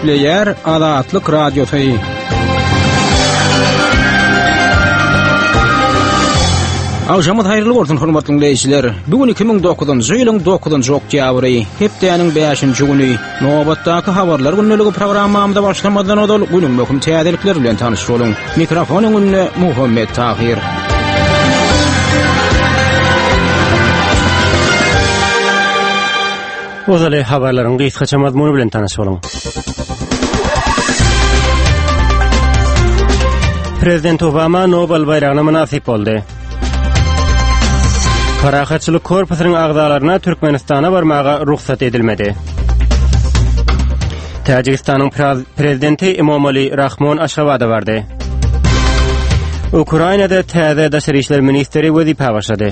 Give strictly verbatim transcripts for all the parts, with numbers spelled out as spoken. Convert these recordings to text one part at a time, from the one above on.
Gepleýär Azatlyk Radiosy. Awjamyz haýyrly bolsun hormatly dinleýijiler. Bugün iki ming dokuzunjy ýylyň dokuzunjy oktýabry, hepdeniň beşinji güni. Nobatdaky habarlar günneligi programmamyzda başlamadan odal günüň möhüm täzelikleri bilen tanyşyp boluň. Mikrofonyň önünde Muhammed Tahir. Ozale habarlaryň gysgaça mazmuny bilen tanyşyp boluň. Prezident Obama Nobel bayragyna münasip boldy. Parahatçılık korpusynyň agdalaryna Türkmenistana barmaga ruhsat edilmedi. Tajikistanyň prezidenti Emomali Rahmon Aşgabatda bardy. Ukrainada täze daşary işler ministri wezipa başlady.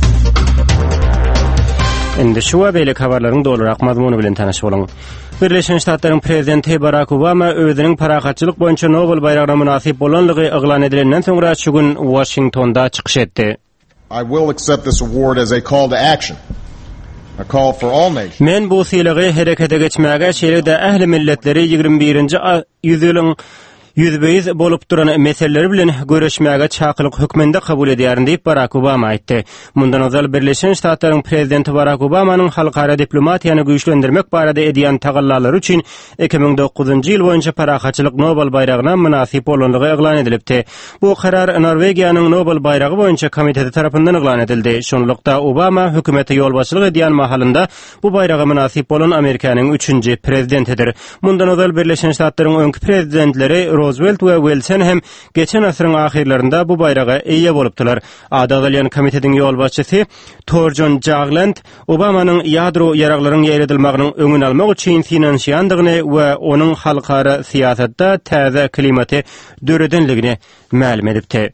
Indi şu we beýle habarlaryň dolarak mazmuny bilen tanyşyp boluň. Birleşen Ştatlaryň prezidenti Barack Obama özüniň parahatçılık boýunça Nobel bayragyna münasip bolanlygy eglan edilenden soňra şu gün Washingtonda çykyş etdi. I will accept this award as a call to action. A call for all nations. Men bu sylagy herekete geçmäge şeýle-de ähli milletleri ýygrimi birinji ýüzylyň yüzbeyiz bolup duran meseleleri bilen görüşmäge çakylyk hükmünde kabul edýärin diýip Barack Obama aýtdy. Mundan ozal Birleşen Ştatlaryň prezidenti Barack Obamanyň halkara diplomatiýany güýçlendirmek barada edýän tagallary üçin iki ming dokuzunjy ýyl boýunça parahatçylyk Nobel bayragyna münasip bolanlygy eglan edilipdi. Bu karar Norwegiýanyň Nobel bayragi boýunça komiteti tarapyndan eglan edildi. Şonlukda Obama hökümete ýolbaşçylyk edýän mahalynda bu bayraga münasip bolan Amerikanyň üçünji prezidentidir. Mundan ozal Birleşen Ştatlaryň öňkü prezidentleri Roosevelt we Wilson hem geçen asyryň ahirlerinde bu bayraga eýe bolupdylar. Adalyan komitetiň ýolbaşçysy Thorjon Jagland Obamanyň ýadro ýaraklaryň ýeredilmeginiň öňüni almak üçin finansiýandygyny we onuň halkara siýasatda täze klimaty döredenligini ma'lum edipdi.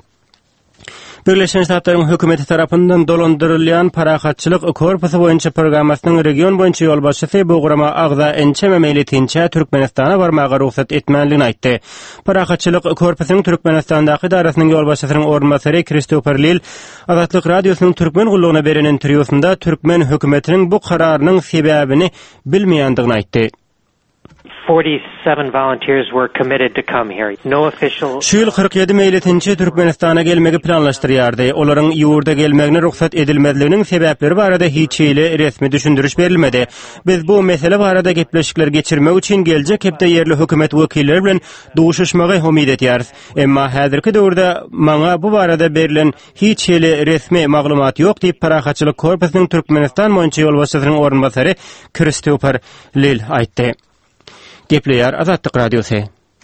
Birleşen Ştatlaryň hökümeti tarapyndan dolandyrylýan parahatçylyk korpusy boýunça programasynyň region boýunça ýolbaşçysy bu gurama agza ençememeli tinçe Türkmenistana barmaga ruhsat etmänligini aýtdy. Parahatçylyk korpusynyň Türkmenistandaky darasynyň ýolbaşçysynyň ornmasary Christopher Lil Azatlyk Radiosynyň türkmen gullugyna beren interwýusynda türkmen hökümetiniň bu kararynyň sebäbini bilmeýändigini aýtdy. forty-seven volunteers were committed to come here. No official. Şu ýyl kırk ýedi meýletinçi Türkmenistana gelmegi planlaşdyrýardy. Olaryň ýurda gelmegine ruhsat edilmezliginiň sebäpleri barada hiç ýyly resmi düşündürüş berilmedi. Biz bu mesele barada gepleşikler geçirmek üçin geljek hepde ýerli hökümet wekilleri bilen duşuşmagy umyt edýäris. Emma häzirki döwürde maňa bu barada berilen hiç ýyly resmi maglumat ýok diýip parahatçylyk korpusynyň Türkmenistan boýunça ýolbaşçysynyň ornmasary Christopher Lil aýtdy. Gepleýär Azatlyk Radiosy.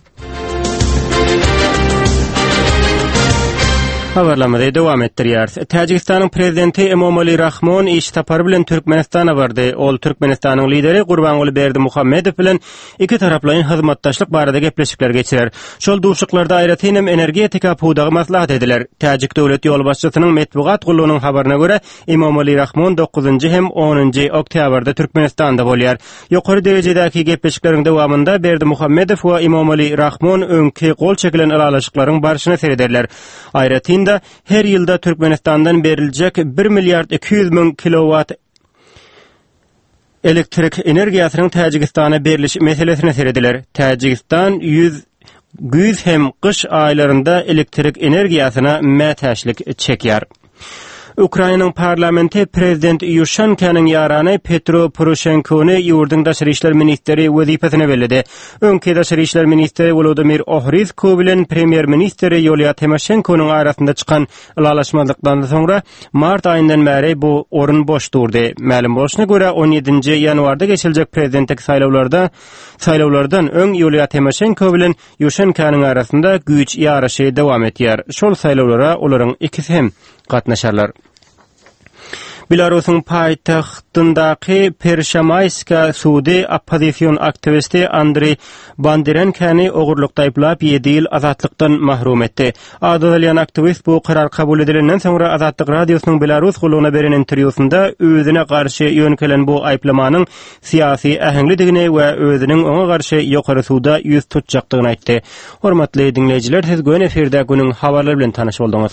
Habarlamada dowam etdirýär. Tajikistanyň prezidenti Emomali Rahmon iş tapary bilen Türkmenistana bardy. Ol Türkmenistanyň lideri Gurbanguly Berdimuhammedow bilen iki taraplyň hyzmatdaşlyk barada gepleşikler geçirer. Şol duşuklarda aýratynam energetika pudagy maslahat ediler. Tajik döwlet ýolbaşçysynyň metbuat gullugynyň habaryna görä Emomali Rahmon dokuzunjy hem onunjy oktýabrda Türkmenistanda bolýar. Ýokary derejedäki gepleşikleriň dowamında Berdimuhammedow we Emomali Rahmon öňki gol çekilen alalaşyklaryň barşyna serederler. Aýratyn her ýylda Türkmenistandan beriljek bir milyard iki yüz min kilowat elektrik energiýasynyň Tajikistana berilişi meselesine serediler. Tajikistan yüz güýz hem kış aýlarynda elektrik energiýasyna mätäçlik çekýär. Ukrainanyň parlamenti prezident Yushchenko'nyň ýarany Petro Poroshenkony ýurduň daşary işler ministri wezipasine berdi. Öňki daşary işler ministri Volodymyr Ohryzko bilen premier ministri Yulia Tymoshenkonyň arasynda çykan ýalaşmazlykdan soňra mart aýyndan bäri bu orun boş durdy. Ma'lum bolşuna görä on ýedinji ýanwarda geçiljek prezidentlik saýlawlarda saýlawlardan öň Yulia Tymoshenko bilen Yushchenkonyň arasynda güýç ýaraşy dowam etýär. Şol saýlawlara olaryň ikisi hem gatnaşarlar. Belarusyň paýtagtyndaky Pershamayska sudy oppozisiýon aktivisti Andrey Banderenkäni ogurlukda aýplap ýedi ýyl azatlykdan mahrum etdi. Adalyan aktivist bu karar kabul edilenden soňra Azatlyk Radiosynyň Belarus gullugyna beren interwýusynda özüne garşy ýönkelen bu aýplamanyň syýasy ähengligini we özüniň oňa garşy ýokary suda ýüz tutjakdygyny aýtdy. Hormatly dinleýijiler, siz göň eferde günüň habarlary bilen tanyş bolduňuz.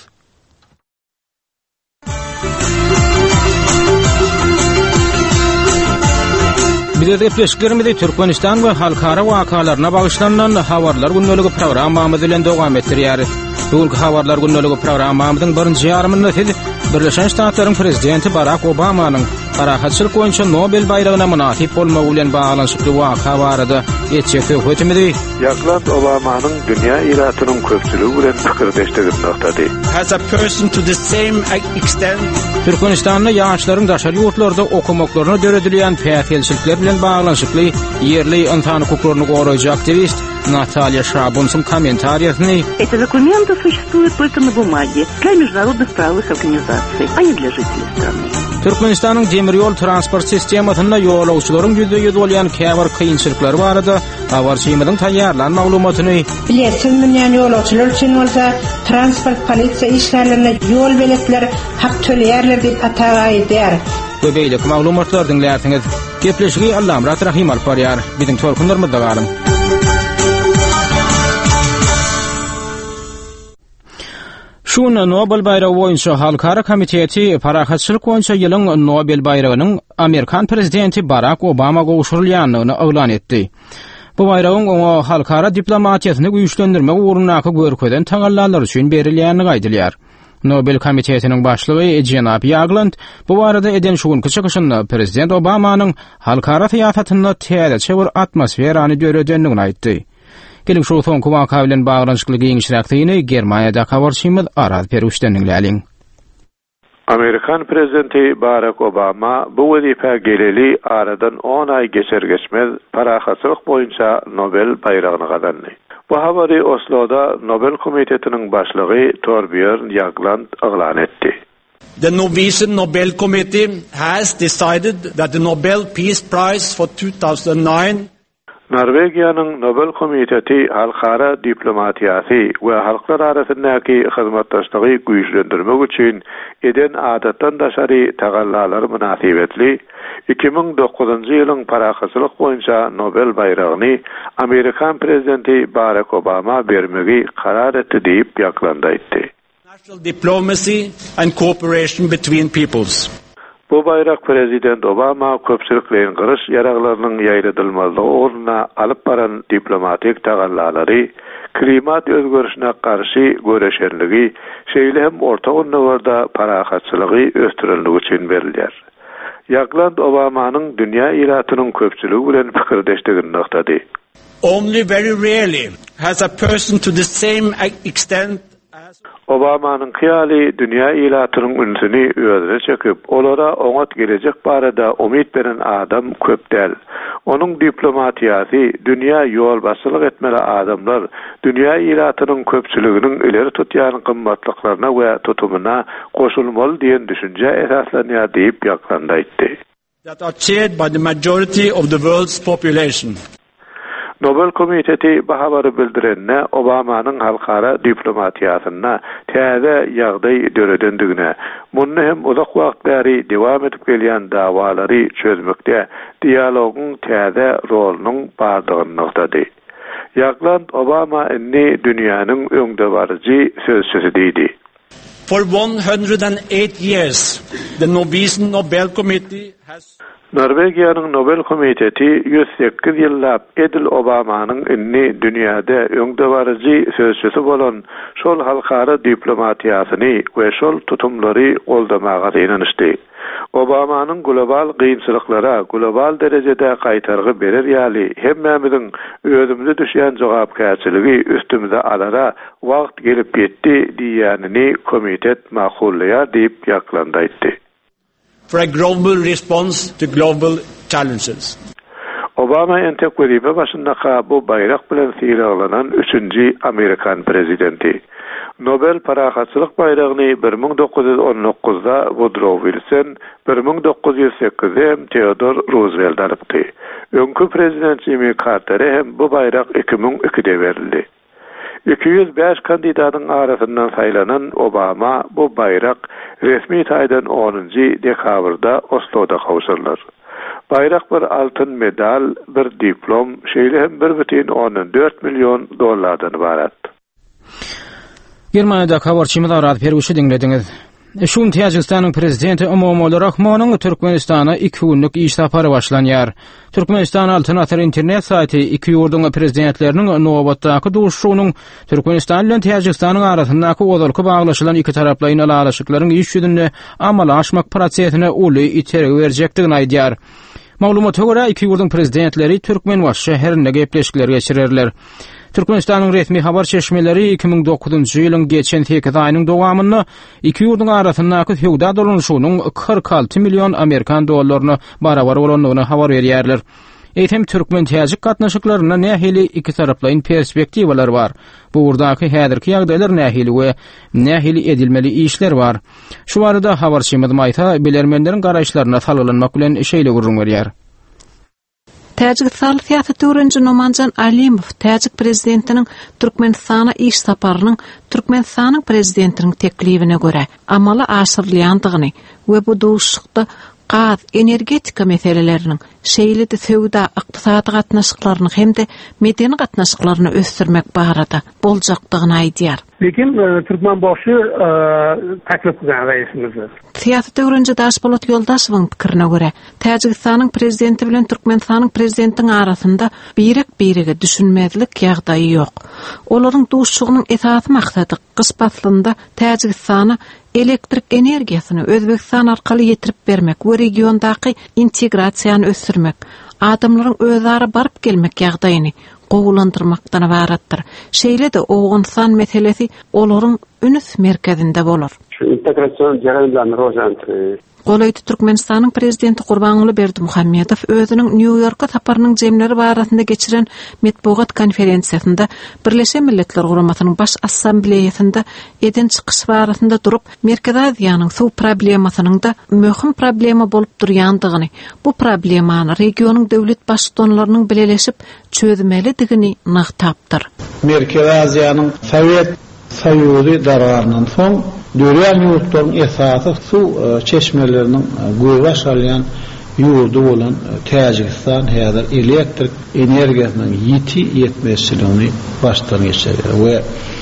Bize de peşkerimizde Türkmenistan ve halkara wakalarına bagışlanan habarlar günnöligi programmamız bilen dowam etdirýär. Bugünkü habarlar günnöligi programmamyzyň birinji ýarymynda siz Birleşen Ştatlaryň prezidenti Barack Obamanyň parahatçylyk boýunça Nobel bayragyna munasip bolmagy bilen baglanşykly waka barada etjek söhbetimizi Yaklat Obamanyň dünýä ýaratynyň köpçüligi bilen pikirdeşdigi noktada. Has a person to the same extent Türkmenistanda ýaşlaryň daşary ýurtlarda okumaklaryna döredilýän päýelçilikler bilen baglanşykly ýerli insan hukuklaryny goraýjy aktivist Наталья Шрабунцун комментариясны. Эти документы существуют только на бумаге для международных правовых организаций, а не для жителей страны. Türkmenistan'ın demir yol transport sistemasyna ýolagçylaryň ýüzde ýüz bolýan käbir kynçylyklary barada habarçymyň taýýarlan maglumatyny bilýärsiňmi, ýani ýolagçylar üçin bolsa transport polisiýa işlerlerine ýol biletleri hak töleýärler diýip ataga edýär. Bu beýlik maglumatlar dinlärsiňiz. Gepleşigi Allah Murat Rahim alyp barýar. Biziň torkunlarymyzda galym. Şuna Nobel bayrağy boýunça Halkara komiteti parahatçylyk boýunça ýylyň Nobel bayragynyň Amerikan prezidenti Barack Obama gowşurulýanyny oglan etdi. Bu bayragyň oňa halkara diplomatiýasyny güýçlendirmek ugrundaky görkeden taňallalar üçin berilýäni gaýdylýar. Nobel komitetiniň başlygy Jenap Yagland bu barada eden şugunky çykyşynda prezident Obamanyň halkara syýasatyna täze çewir atmosferany döredenligini aýtdy. Gelin şu soňky waka bilen baglanşykly giňişräkdigini Germaniýada habarçymyz Araz Peruşdenliň. Amerikan prezidenti Barack Obama bu wezife geleli aradan on ay geçer geçmez parahatçylyk boýunça Nobel bayragyny gazandy. Bu habary Osloda Nobel komitetiniň başlygy Torbjörn Jagland oglan etdi. The Norwegian Nobel Committee has decided that the Nobel Peace Prize for two thousand nine Norwegiýanyň Nobel komiteti halkara diplomatiýasy we halklar arasyndaky hyzmatdaşlygy güýçlendirmek üçin eden adatdan daşary tagallalar münasibetli iki ming dokuzunçy ýylyň parahatçylyk boýunça Nobel bayragyny Amerikan prezidenti Barack Obama bermegi karar etdi diýip ýaklandy aýtdy. National diplomacy and cooperation between peoples. Bu bayrak prezident Obama köpçüliklerin gyrış yaraglarynyň ýaýradylmazlygy ugruna alyp baran diplomatik tagallalary, klimat özgörüşine karşı göreşenligi, şeýle hem orta ýurtlarda parahatçylygy ösdürilmegi üçin berilýär. Jagland Obamanyň dünýä ýaratynyň köpçüligi bilen pikirdeşdigi noktady. Only very rarely has a person to the same extent Obamanyň hyýaly dünýä ýylatynyň ünsüni özüne çekip, olara oňat gelecek barada umyt beren adam köp däl. Onuň diplomatiýasy, dünýä ýol başçylyk etmeli adamlar, dünýä ýylatynyň köpçüliginiň ileri tutýan gymmatlyklaryna we tutumuna goşulmaly diýen düşünje esaslanýar diýip ýaklandy aýtdy. That are shared by the majority of the world's population. Nobel komiteti bu habary bildirenne Obamanyň halkara diplomatiýasyna täze ýagdaý döredendigine, muny hem uzak wagt bäri dowam edip gelýän dawalary çözmekde dialogyň täze rolunyň bardygyny noktady. Jagland Obama inni dünýäniň öňde barjy sözçüsi diýdi. For one hundred eight years, the Norwegian Nobel Committee has Norwegiýanyň Nobel komiteti yüz sekiz ýyllap Edil Obamanyň inni dünýäde öňde barjy sözçüsi bolan şol halkara diplomatiýasyny we şol tutumlary goldamaga ýanışdy. Obamanyň global gynçylyklara global derejede gaýtargy berer ýaly hemmemiziň özümizde düşýän jogapkärçiligi üstümize alara wagt gelip ýetdi diýänini komitet maqullýar diýip ýaklandy aýtdy. For a global response to global challenges. Obama entek wezife başyndaky bu bayrak bilen siraglanan üçünji Amerikan prezidenti. Nobel parahatçylyk bayragyny bir ming dokuz ýüz on dokuzda Woodrow Wilson, bir ming dokuz ýüz sekizde Theodore Roosevelt alypdy. Öňkü prezident Jimmy Carter hem bu bayrak iki ming ikide berildi. iki yüz beş kandidatyň arasyndan saýlanan Obama bu bayrak resmi taýdan onunçy dekabrda Osloda gowşurlar. Bayrak bir altyn medal, bir diplom, şeýle hem bir butun on dört milyon dollardan ibarat. Germaniýada habarçymyz Araz Peruşy dinlediňiz. Şun Täjikistanyň prezidenti umumy olarak monuň Türkmenistana iki günlük iş sapary başlanýar. Türkmenistan Alternativ internet saýty iki ýurdun prezidentleriniň nobatdaky duşuşunyň Türkmenistan bilen Täjikistanyň arasyndaky ozalky baglaşylan iki taraplyň alaşyklaryň iş ýüzünde amala aşmak prosesine uly itereg berjekdigini aýdýar. Maglumaty görä iki ýurdun prezidentleri Türkmenbaş şäherinde gepleşikler geçirirler. Türkmenistanyň resmi habar çeşmeleri iki bin dokuzunçy ýylyň geçen sekiz aýynyň dowamyny iki ýurdun arasyndaky feodal dolanşygynyň kırk altı milyon Amerikan dollaryny barabar bolanlygyny habar berýärler. Eýtem Türkmen-Täjik gatnaşyklaryna nähili iki taraplyň perspektiwalar bar. Bu urdaky häzirki ýagdaýlar nähili we nähili edilmeli işler bar. Şu barada habarçymyz maýta bilermenleriň garaýşlaryna salgylanymak bilen şeýle gurrun berýär. Täjikistan siýasat öwrenji Nomanjan Alimow Täjik prezidentiniň Türkmenistana iş saparynyň Türkmenistanyň prezidentiniň teklibine görä amala aşyrylýandygyny we bu duşukda gaz, energetika meselelerinin şeýle-de sowda, ykdysady gatnaşyklaryny hem-de medeni gatnaşyklaryny ösdürmek barada boljakdygyny aýdýar. Lekin Türkmenbaşy taklip kılgan reisimiz. Siýasat öwrenji Daşbolat Ýoldaşowyň pikirine görä, Täjikistanyň prezidenti bilen Türkmenistanyň prezidentiniň arasynda birek-birege düşünmezlik ýagdaýy ýok. Olaryň duşugynyň esasy maksady kış faslynda Täjikistana elektrik energiýasyny Özbegistan arkaly ýetirip bermek we regiondaky integrasiýany ösdürmek, adamlaryň özara baryp gelmek ýagdaýyny gowulandyrmakdan ibaratdyr. Şeýle-de Owgunsan meselesi olaryň ünüs merkezinde bolar. Şu integrasiýon jarayonlaryny rowşantyryş. Golaydy Türkmenistanyň prezidenti Gurbanuly Berdimuhammedow özüniň New Yorka saparynyň jemleri barasynda geçiren metbuat konferensiýasynda Birleşen Milletler Guramasynyň baş assambleýasynda eden çykyş barasynda durup Merkez Aziýanyň suw problemasynyň da möhüm problema bolup durýandygyny, bu problemany regionyň döwlet başçylarynyň bileleşip çözmelidigini nagtapdyr. Merkez Aziýanyň Sowet Soýuzy dargaryndan soň döwlet ýurtlaryň esasy suw çeşmeleriniň goýbaş alýan ýurdu bolan Täjikistan häzir elektrik energiýasynyň ýeti ýetmezçiligini başdan geçirýär we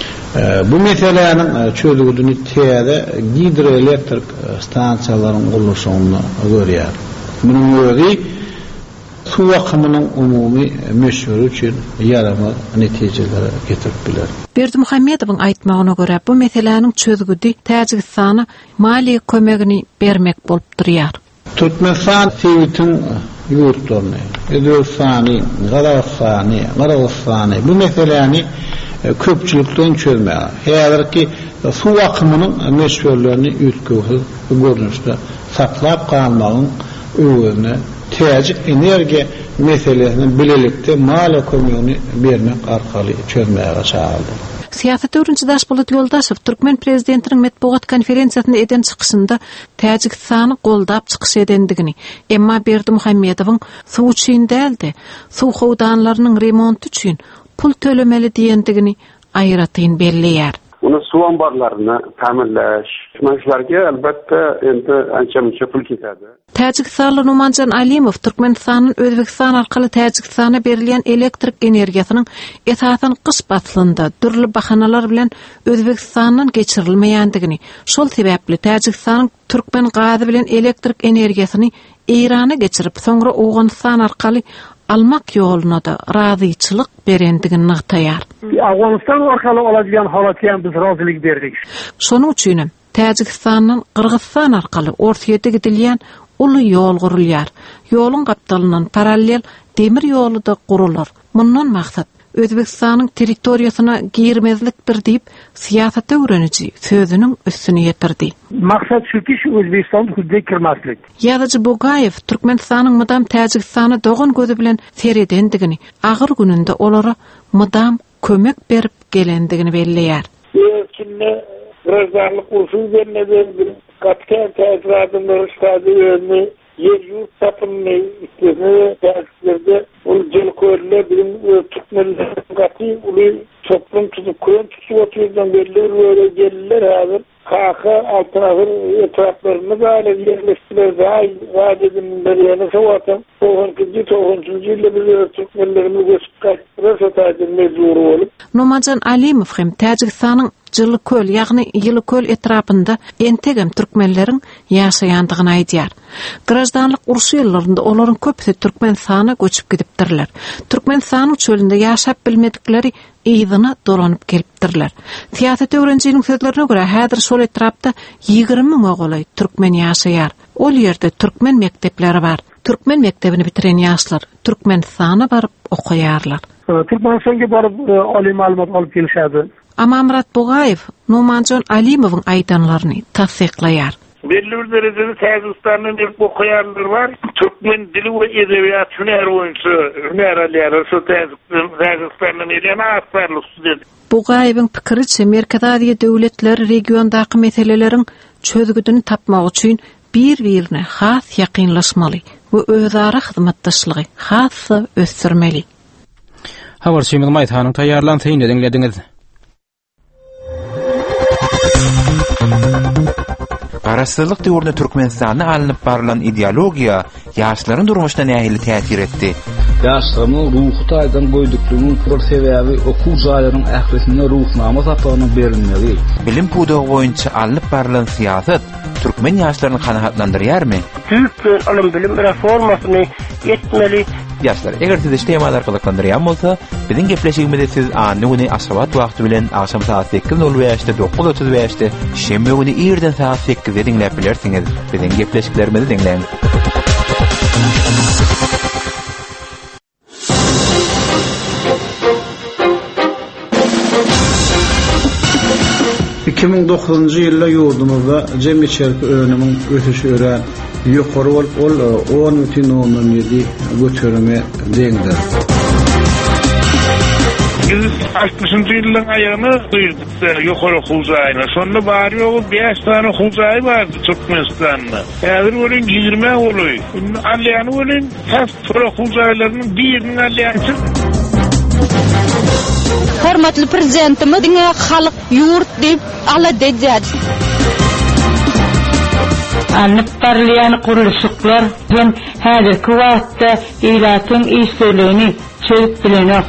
bu meselelerin çözülýüni täze hidroelektrik stansiýalaryň gurulşyny görýär. Munyň özi suw akymynyň umumy meşhur üçin ýarama netijelere getirip biler. Berdimuhammedowyň aýtmagyna görä bu meselelerin çözgüdi Täjikistana mali kömegini bermek bolup durýar. Türkmenistan Sowetiň ýurtlaryny, Özbegistany, Gazagystany, Kyrgyzstany bu meselelerini köpçülikden çözmäge, häzirki suw akymynyň meşhurlaryny üýtgüsi görnüşde saklap kalmagyň öwrüne Täjik energiýa meselesini bilelikde mali kömegini bermek arkaly çözmäge çağırdy. Siýasat öwrenji Daşbolat Ýoldaşow Türkmen prezidentiniň metbuat konferensiýasynda eden çykyşynda Täjikistany goldap çykyş edendigini, emma Berdimuhammedowyň suw üçin däldi, suw howdanlarynyň remonty üçin pul tölemeli diýendigini aýratyn belleýär. Onu su ambarlaryny tamirläş, şuňlarga albatta endi ança-munça pul ketadi. Täjikistan Nomanjan Alimow Türkmenistanyň Özbegistan arkaly Täjikistana berilýän elektrik energiýasynyň esasen kış faslynda dürli bahanalar bilen Özbegistanyň geçirilmeýändigini, şol sebäpli Täjikistanyň Türkmen gazy bilen elektrik energiýasyny Irana geçirip soňra Owgunystan arkaly almak ýoluna da razyçylyk berendigini nagtaýar. Awganistan arkaly aladigan halatga biz razylyk berdik. Şonuň üçin Täjikistanyň Kyrgyzstan arkaly ortaýa gidilýän uly ýol gurulýar. Ýoluň gapdalynyň parallel demir ýolu da gurular. Mundan maksat Özbegistanyň territoriýasyna girmezlikdir diýip siýasat öwreniji sözüniň üstüne ýetirdi. Maksat şuki şu Özbegistan hududuna kirmezlik. Ýazyjy Bogaýew Türkmenistanyň mydam Täjikistana dogan gözü bilen seredendigini, agyr gününde olara mydam kömek berip gelendigini belleýär. Ýa-da razarlyk usul bermeden gatken täzradymlar şady ýerni yer ýurt tapyny istedi täzlerde ul jel körle bilen Türkmenler gaty uly toplum tutup koýan tutup oturýan belli böyle geldiler hazır. Kaka altınahır etraflarını böyle yerleştiler. Vadedinler yana savatan. Toğunkuncu, toğunkuncu ile bir Türkmenlerimi göçüp kaçtıra sataydım mezuru olup. Nomanjan Alimow hem Täjikistanyň Jylyköl, ýagny Ýylyköl etrapynda entegem türkmenleriň ýaşaýandygyny aýdýar. Grazdanlyk urşy ýyllarynda olaryň köpüsi Türkmenistana göçüp gidipdirler. Türkmenistan çölünde ýaşap bilmedikleri ýygyna dolanyp gelipdirler. Tiýatr öwrenjiniň sözlerine görä häzir şol etrapda ýygrimi miň ogolay türkmen ýaşaýar. Ol ýerde türkmen mekdepleri bar. Türkmen mektebini bitiren ýaşlar Türkmenistana baryp okaýarlar. Türkmenistan'a barıp ali malumat alıp gelişädi. Amamrat Bogayev Numanjon Alimowyň aýdanlaryny tasdiqlaýar. Belli bir derecede Tajikistan'ın bir okuyanlar var. Türkmen dili ve edebiyat hüner oyuncusu, hüner aliyarı, şu Tajikistan'ın elene asparlı stüdent. Bogayewiň pikiriçe Merkez Aziýa döwletleri regiondaky meseleleriň çözgüdüni tapmak üçin bir-birine has ýakynlaşmaly we özara hyzmatdaşlygy hasy ösdürmeli. Habar Şemil Maytanyň taýýarlanýan dinlediňiz. Garaşdyrlyk döwründe Türkmenistana alınıp barılan ideologiýa ýaşlaryň durmuşyna nähili täsir etdi. Ýaşlaryň ruhy taýdan goýduklygynyň bir sebäbi okuw jaýlarynyň ählisine ruhnama tapanyň berilmegi. Bilim pudagy boýunça alınıp barılan siýasat türkmen ýaşlaryny kanagatlandyrýarmy? Türkmen alym bilim reformasyny ýetmeli. Ýaşlar, eger siz işte ýamalar kanagatlandyrýan bolsa, biziň gepleşigimizde siz any güni aşgabat wagty bilen akşam saat sekiz nol beşde dokuz otuz beşde şembe güni ýerden saat sekizde dinläp bilersiňiz. Biziň gepleşiklerimizi dinleýiňiz. iki ming dokuzuncu ýylda ýurdumyzda jemgyýetçilik önümüň ösüşi ören ýokary bolup ol on бүтүн ондон ýedi götürme deňdir. Biz altmışyncy ýylyň aýagyny duýduk ýokary huzaýyna. Şonda bary ýogy beş tane huzaý bardy Türkmenistanda. Häzir bolan ýygrime boluy. Alýany bolan has huzaýlarynyň biriniň alýansy. Hormatly prezidentimiz diňe halyk ýurt diýip ala dejjädi. Anlıp barlayan kuruluşuklar ben häzirki wagtda ýylatyň işlerini çöp bilenok.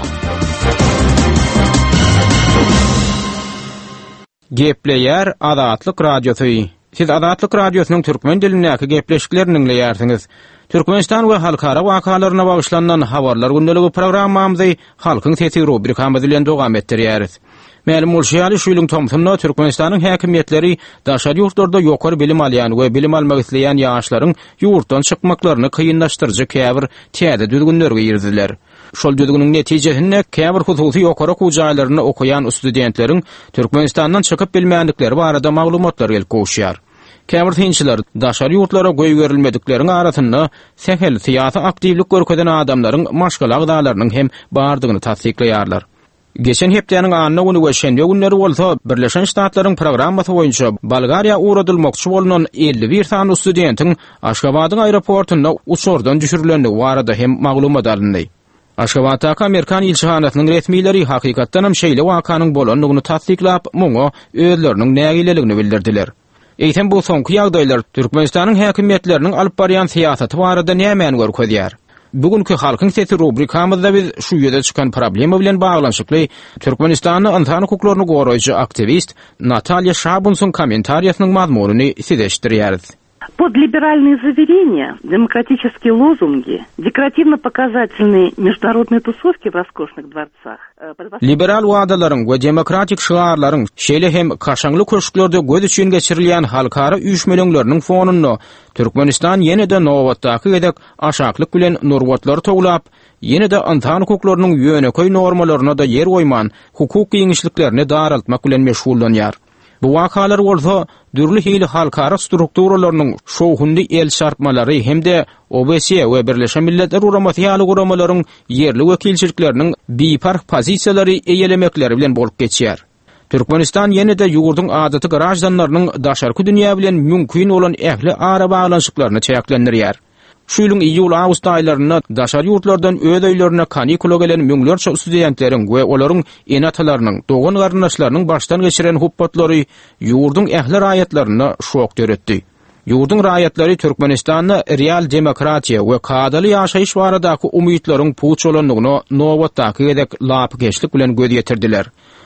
Gepleýär Azatlyk radiosu. Siz Azatlyk radiosynyň türkmen dilindäki gepleşiklerini dinleýärsiňiz. Türkmenistan we halkara wakalaryna bagyşlanan habarlar gündəligi programmamyzy halkyň sesi rubrikamyz bilen dowam etdirýäris. Mälim bolşýaly şuýlyň Tomsonda Türkmenistanyň häkimetleri daşary ýurtlarda ýokary bilim alýan we bilim almak isleýän ýaşlaryň ýurtdan çykmaklaryny kynlaşdyrjy käbir täze düzgünlerge ýerdiler. Şol düzgünüň netijesinde käbir hususy ýokary okuw jaýlaryny okuyan studentleriň Türkmenistandan çykyp bilmänlikleri barada maglumatlar gelip goşýar. Käbir synçylar daşary ýurtlara goý berilmedikleriniň arasynda sehel syýasy aktivlik görkezden adamlaryň maşgala agdalarynyň hem bardygyny tasdiklaýarlar. Geçen hepdeniň anyna güni we şenbe günleri bolsa Birleşen Ştatlaryň programmasy boýunça Bolgariýa uğradylmokçy bolunan elli bir sany studentiň Aşgabatyň aeroportunda uçurdan düşürilenligi barada hem maglumat alındy. Aşgabatdaky Amerikan ilçihanasynyň resmileri hakykatdan hem şeýle wakanyň bolanlygyny tasdiklap, muňa özleriniň nägileligini bildirdiler. Eýtem bu soňky ýagdaýlar Türkmenistanyň häkimetleriniň alyp barýan syýasaty barada nämäni görkezýär? Bugünkü halkyň sesi rubrikamyzda biz şu ýerde çykan problema bilen baglanyşykly Türkmenistanyň insan hukuklaryny goraýjy aktivist Natalya Şabunsyň kommentariýasynyň mazmunyny size eşitdirýäris. Под либеральные заверения, демократические лозунги, декоративно-показательные международные тусовки в роскошных дворцах. Liberal wagdalaryň we demokratik şygarlaryň şeýle hem kaşaňly köşklerde göz üçin geçirilýän halkara üýşmeleňleriniň fonunda Türkmenistan ýene-de nowatdaky gedek aşaklyk bilen normatlary toglap, ýene-de insan hukuklarynyň ýöneköy normalaryna da ýer goýman hukuky ýeňişliklerini daraltmak bilen meşgullanýar. Bu wakalar bolsa dürli hili halkara strukturalarynyň şoğundy el şartmalary hemde O B C we Birleşen Milletler Uramasyýaly guramalaryň yerli wekilçilikleriniň bipark pozisiýalary eýelemekleri bilen bolup geçýär. Türkmenistan ýene-de ýurduň adaty garajdanlarynyň daşarky dünýä bilen mümkin bolan ähli ara baglanşyklaryny çäklendirýär. Şu ýylyň iýul-awgust aýlaryna daşary ýurtlardan öz öýlerine kanikula gelen müňlerçe studentleriň we olaryň enatalarynyň, dogan garyndaşlarynyň başdan geçiren huppatlary ýurduň ähli raýatlaryna şok töretdi. Ýurduň raýatlary Türkmenistanyň real demokratiýa we kadaly ýaşaýyş baradaky umytlaryň puç bolanlygyna nowatdaky gedek lapkeşlik bilen göz ýetirdiler.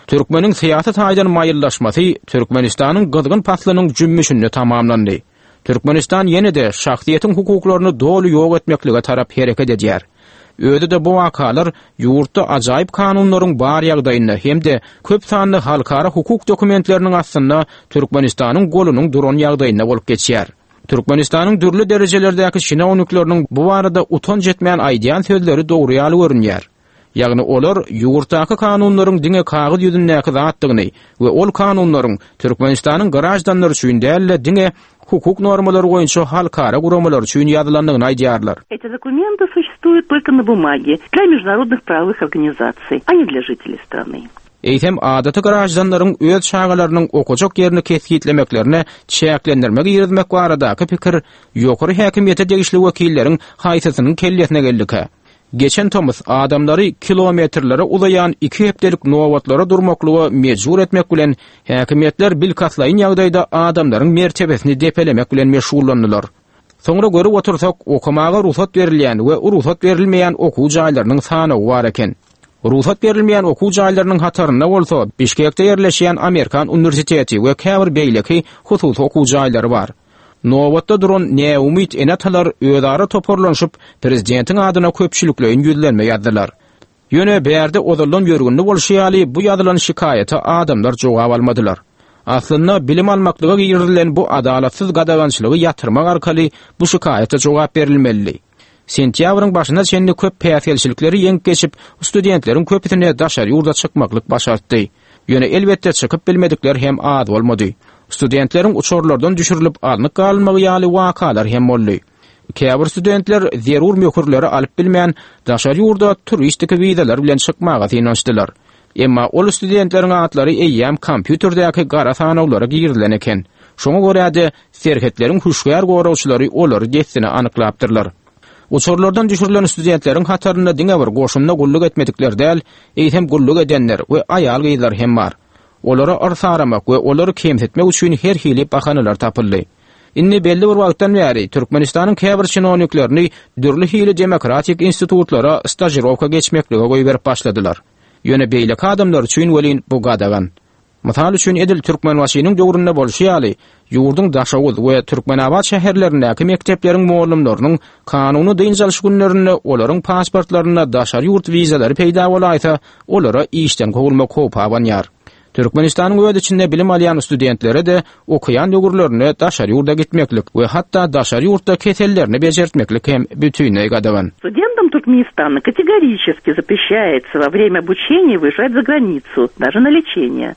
Türkmenin siyasat taýdan maýyllaşmasy Türkmenistanyň gyzgyn paslanyň jümmüşini tamamlandy. Türkmenistan ýene-de şahsiýetiň hukuklaryny doly ýok etmeklige tarap hereket edýär. Öde de bu wakalar ýurtda ajaýyp kanunlaryň bar ýagdaýyna hem-de köp sanly halkara hukuk dokumentleriniň aslynda Türkmenistanyň golunyň duran ýagdaýyna bolup geçýär. Türkmenistanyň dürli derejelerdäki şinowniklarynyň bu barada utan jetmeýän aýdýan sözleri dogry ýaly görünýär. Ýagny olar ýurtdaky kanunlaryň diňe kagyd ýüzündäki zatdygyny we ol kanunlaryň Türkmenistanyň garajdanlary üçin däl diňe hukuk нормалары боюнча халкара гурамалар үчүн язылгандыгын айдыарлар. Эти документы существуют только на бумаге для международных правовых организаций, а не для жителей страны. Eýtem adaty garajdanlaryň öz şagalarynyň okujak ýerini kesgitlemeklerine çäklendirmek ýermek baradaky pikir ýokary häkimiýete degişli wekilleriň haýsatynyň kelletine geldike. Geçen Thomas adamları kilometrlere uzayan iki hepdelik nowatlara durmaklygy mecbur etmek bilen häkimiýetler bil katlaýyn ýagdaýda adamlaryň mertebesini depelemek bilen meşgullandylar. Soňra görüp otursak okumaga ruhsat berilýän we ruhsat berilmeýän okuw jaýlarynyň sany bar eken. Ruhsat berilmeýän okuw jaýlarynyň hataryna bolsa Bişkekde ýerleşýän Amerikan Universiteti we Käbir beýleki hususy okuw jaýlary bar. Nowatda duran ne umit enatalar öýdara toparlanşyp prezidentiň adyna köpçülikleýin ýüzlenme ýazdylar. Ýöne bärde odalan ýörgünli bolşýaly bu ýazylan şikaýata adamlar jogap almadylar. Aslynda bilim almaklyga ýerilen bu adalatsyz gadagançylygy ýatyrmak arkaly bu şikaýata jogap berilmeli. Sentýabryň başynda çenli köp päýselçilikleri ýeňip geçip studentleriň köpüsine daşar ýurda çykmaklyk başartdy. Ýöne elbetde çykyp bilmedikler hem az bolmady. Studentleriň uçurlardan düşürilip alnyk galmagy ýaly wakalar hem boldy. Käbir studentler zerur möhürleri alyp bilmeýän daşar ýurda turistik wizalar bilen çykmaga synançdylar. Emma ol studentleriň atlary eýýäm kompýuterdäki gara sanawlara girilen eken. Şoňa görä serhetleriň huşgar gorawçylary olary dessini anyklapdyrlar. Uçurlardan düşürilen studentleriň hataryna diňe bir goşumna gulluk etmedikler däl, eýsem gulluk edenler we aýal gyzlar hem bar. Olara arsaramak we olary kemsetmek üçin her hili bahanalar tapyldy. Inni belli bir wagtdan bäri Türkmenistanyň käbir çynowniklaryny dürli hili demokratik institutlara stajirowka geçmeklige goýup başladylar. Ýöne beýleki adamlar üçin welin bu gadagan. Mysal üçin Edil Türkmenwasynyň döwründe bolşýaly, ýurduň Daşawul we Türkmenabad şäherlerindäki mektepleriň muallimlarynyň kanuny dynjalyş günlerinde olaryň pasportlaryna daşar ýurt wizalary peýda bolaýsa, olara işden gowulmak hopabanýar. Türkmenistanyň öýde içinde bilim alýan studentlere de okuyan döwürlerine daşar ýurda gitmeklik we hatda daşar ýurtda kesellerini bejertmeklik hem bütünle gadagan. Студентам Туркменистана категорически запрещается во время обучения выезжать за границу, даже на лечение.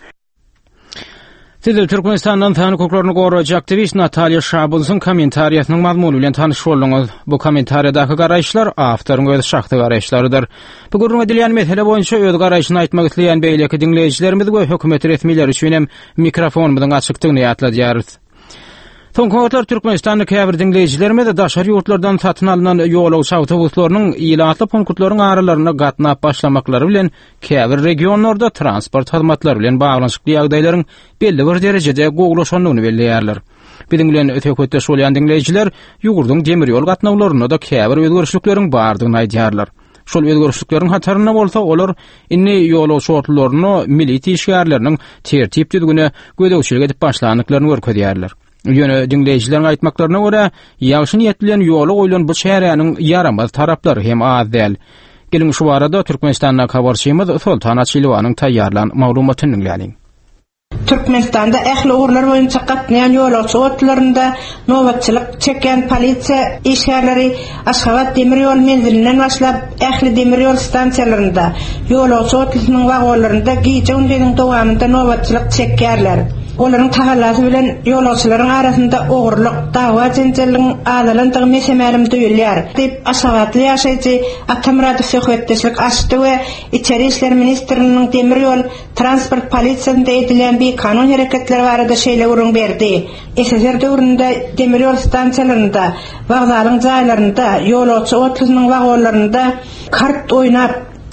Sizil Türkmenistan'dan tanık hukuklaryny goraýjy aktivist Natalya Şabulsyň kommentariýasynyň mazmuny bilen tanyş boldyňyz. Bu kommentariýadaky garaýşlar awtoryň öz şahsy garaýşlarydyr. Bu gurrun edilýän mesele boýunça öz garaýşyny aýtmak isleýän beýleki dinleýijilerimiz we hökümet resmiýetleri üçin hem mikrofonumyň açykdygyny ýatladýarys. Soňky wagtlar Türkmenistanyň käbir dinleýijilerimiz de daşary ýurtlardan satyn alynan ýolawçy awtobuslarynyň ýylatly punktlaryň aralaryna gatnap başlamaklary bilen käbir regionlarda transport hyzmatlary bilen baglanşykly ýagdaýlaryň belli bir derejede goglaşanyny belleýärler. Biziň bilen öteketde şolýan dinleýijiler ýugurdyň demir ýol gatnawlaryna da käbir özgörüşlikleriň bardygyny aýdýarlar. Şol özgörüşlikleriň hataryna bolsa olar inni ýolawçy otlaryny milli işgärleriniň tertip düzgüne gödäwçilik edip başlanyklaryny görkezýärler. Ýöne dinleýijilerin aýtmaklaryna görä, ýagşy niýetlilen ýoly goýulan bu şäheriniň yaramaz taraplary hem az däl. Gelin şu barada Türkmenistanyň habarçymyz Sultan Açylowanyň taýýarlan maglumatyny dinleýäliň. Türkmenistanda ähli uğurlar boyunca gatnayan ýolawçy otlarynda nowatçylyk çeken polisiýa işgärleri Aşgabat demir ýol menzilinden başlap ähli demir ýol stansiýalarynda ýolawçy otlarynyň wagolaryna giýje gündeniň dowamında nowatçylyk çekýärler. Olaryň tahallady bilen ýolawçylaryň arasynda ogurlyk, dawa jenjeliň alalandygy mesemälim duýulýar diýip Aşgabatly ýaşaýjy Atamrady söhbetdeşlik açdy we İçeri işler ministriniň demir ýol transport polisiýasynda edilýän bir kanun hereketleri barada şeýle urun berdi. S S R döwründe demir ýol stansiýalarynda, wagzalyň jaýlarynda, ýolawçy otlarynyň wagolaryna kart oýnap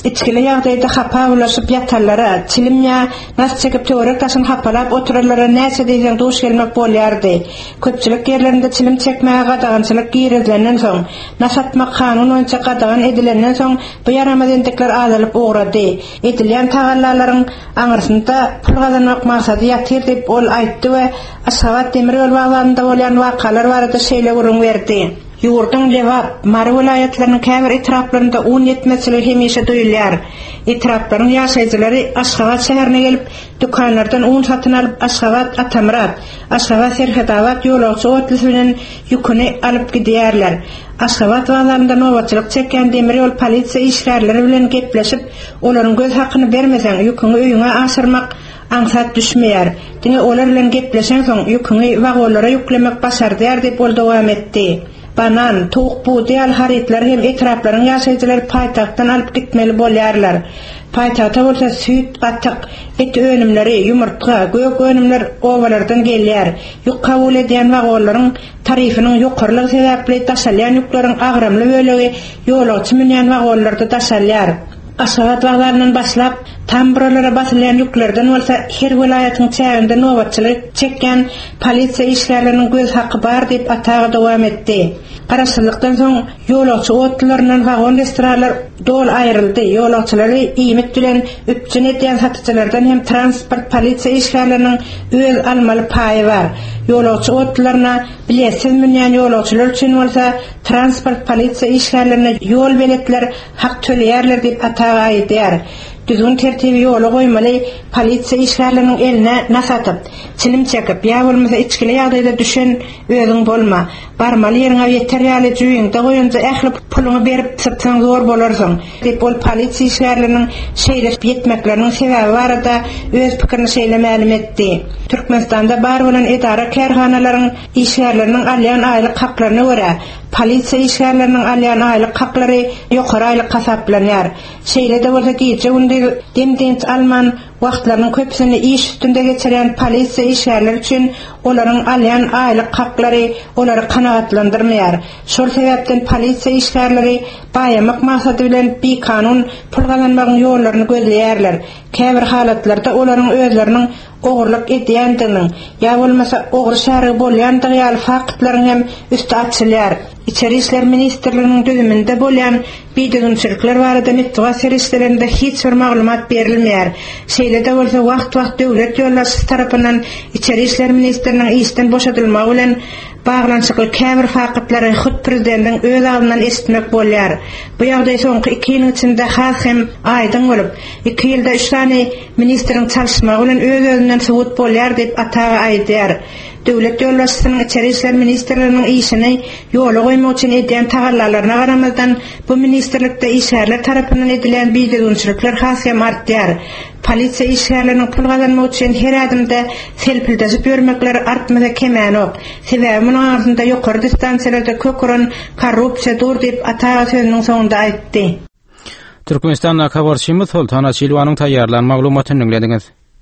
içkili ýagdaýda hapa ulaşyp ýatarlara, çilimýa nas çekip töwerek taşyn hapalap oturarlara näçe diýen duş gelmek bolýardy. Köpçülik ýerlerinde çilim çekmäge gadagançylyk girizlenden soň, nasatmak kanun boýunça gadagan edilenden soň bu ýaramazendikler azalyp ugrady. Edilýän tagallalaryň aňyrsynda pul gazanmak maksady ýatyr diýip ol aýtdy we Aşgabat demir ýol baglarynda bolýan wakalar barada şeýle gurun berdi. Ýurdun Lewap, Mary vilayetleriniň käbir etraplarynda un ýetmezçilik hemişe duýulýar. Etraplaryň ýaşaýjylary Aşgabat şäherine gelip dükanlardan un satyn alyp Aşgabat Atamrat, Aşgabat Serhedawat ýolagçy otlusu bilen ýüküni alyp gidýärler. Aşgabat baglarynda nowaçylyk çeken demir ýol polisiýa işgärleri bilen gepleşip, olaryň göz hakyny bermeseň ýüküni öýüňe aşyrmak aňsat düşmeýär. Diňe olar bilen gepleşen soň ýüküni wagonlara ýüklemek başardyar diýip ol dowam etdi. Banan, tuğuk buğdayal haritler hem etraplaryň ýaşaýjylary paýtagtdan alyp gitmeli bolýarlar. Paýtagta bolsa süýt, gatyk, et önümleri, ýumurtga, gök önümler owalardan gelýär. Ýük kabul edýän wagonlaryň tarifiniň ýokarlygy sebäpli daşalýan ýüklaryň agramly bölegi ýolagçy minýän wagonlarda daşalýar. Aşgabat baglarynyň başlap tam buralara basylýan ýüklerden bolsa her vilayatyň çäginde nowaçylyk çeken polisiýa işgärleriniň göz haky bar diýip atagy dowam etdi. Garaşlykdan soň ýolagçy otlarynyň wagon restoranlar dol aýryldy. Ýolagçylary iýmit bilen üpçün edýän satyjylardan hem transport polisiýa işgärleriniň öz almaly paýy bar. Ýolagçy otlaryna biletsiz minýän ýolagçylar üçin bolsa transport polisiýa işgärlerine ýol biletler hak töleýärler diýip atagy aýdýar. Düzgün tertibi ýola goýmaly polisiýa işgärleriniň eline nasatyp, çilim çekip, ýa bolmasa içkili ýagdaýda düşen özüň bolma. Barmaly ýeriňe ýeter ýaly jüýüňde goýunca ähli puluny berip sırtsaň zor bolarsyň. Diýip ol polisiýa işgärleriniň şeýleşip ýetmekleriniň sebäbi barada öz pikirini şeýle ma'lum etdi. Türkmenistanda bar bolan edara kärhanalaryň işgärleriniň alýan aýlyk haklaryna görä polisiýa işgärleriniň alýan aýlyk haklary ýokary aýlyk hasaplanýar. Şeýle de bolsa gije günde demdent alman wagtlarynyň köpsini iş üstünde geçiren polisiýa işgärleri üçin olaryň alýan aýlyk haklary olary kanagatlandyrmaýar. Şol sebäpden polisiýa işgärleri baýamak maksady bilen bir kanun pul gazanmagyň ýollaryny gözleýärler. Käbir halatlarda olaryň özleriniň ogurlyk edýändigini ýa bolmasa ogry şäherge bolýandygy ýaly faktlaryň hem üstü açylýar. İçeri işler ministrliginiň düzüminde bolýan biýdigünçilikler barada metduga serişlerinde hiç bir maglumat berilmeýär. Şeýle de bolsa wagt-wagt döwlet ýollaşy tarapyndan içeri işler ministriniň işden boşadylmagy bilen baglanşykly käbir faktlaryny hut prezidentiň öz agyndan esitmek bolýar. Bu ýagdaý soňky iki ýyl içinde has hem aýdyn bolup, iki ýylda üç tane ministriň çalışmagy bilen öz özünden subut bolýar diýip atagy aýdýar. Döwlet ýollaşysynyň içeri işler ministrliginiň işini ýola goýmak üçin edýän tagallalaryna garamazdan bu ministrlikde işgärler tarapyndan edilen biýdigünçilikler has hem artýar. Polisiýa işgärleriniň pul gazanmak üçin her adymda selpildesip ýörmekleri artmasa kemänik. Sebäbi munyň arasynda ýokary distansiýalarda köküren korrupsiýa dur diýip atagy sözüniň soňunda aýtdy. Türkmenistan'a habarçymyz Sultan Açylwanyň taýýarlanan maglumatyny dinlediňiz.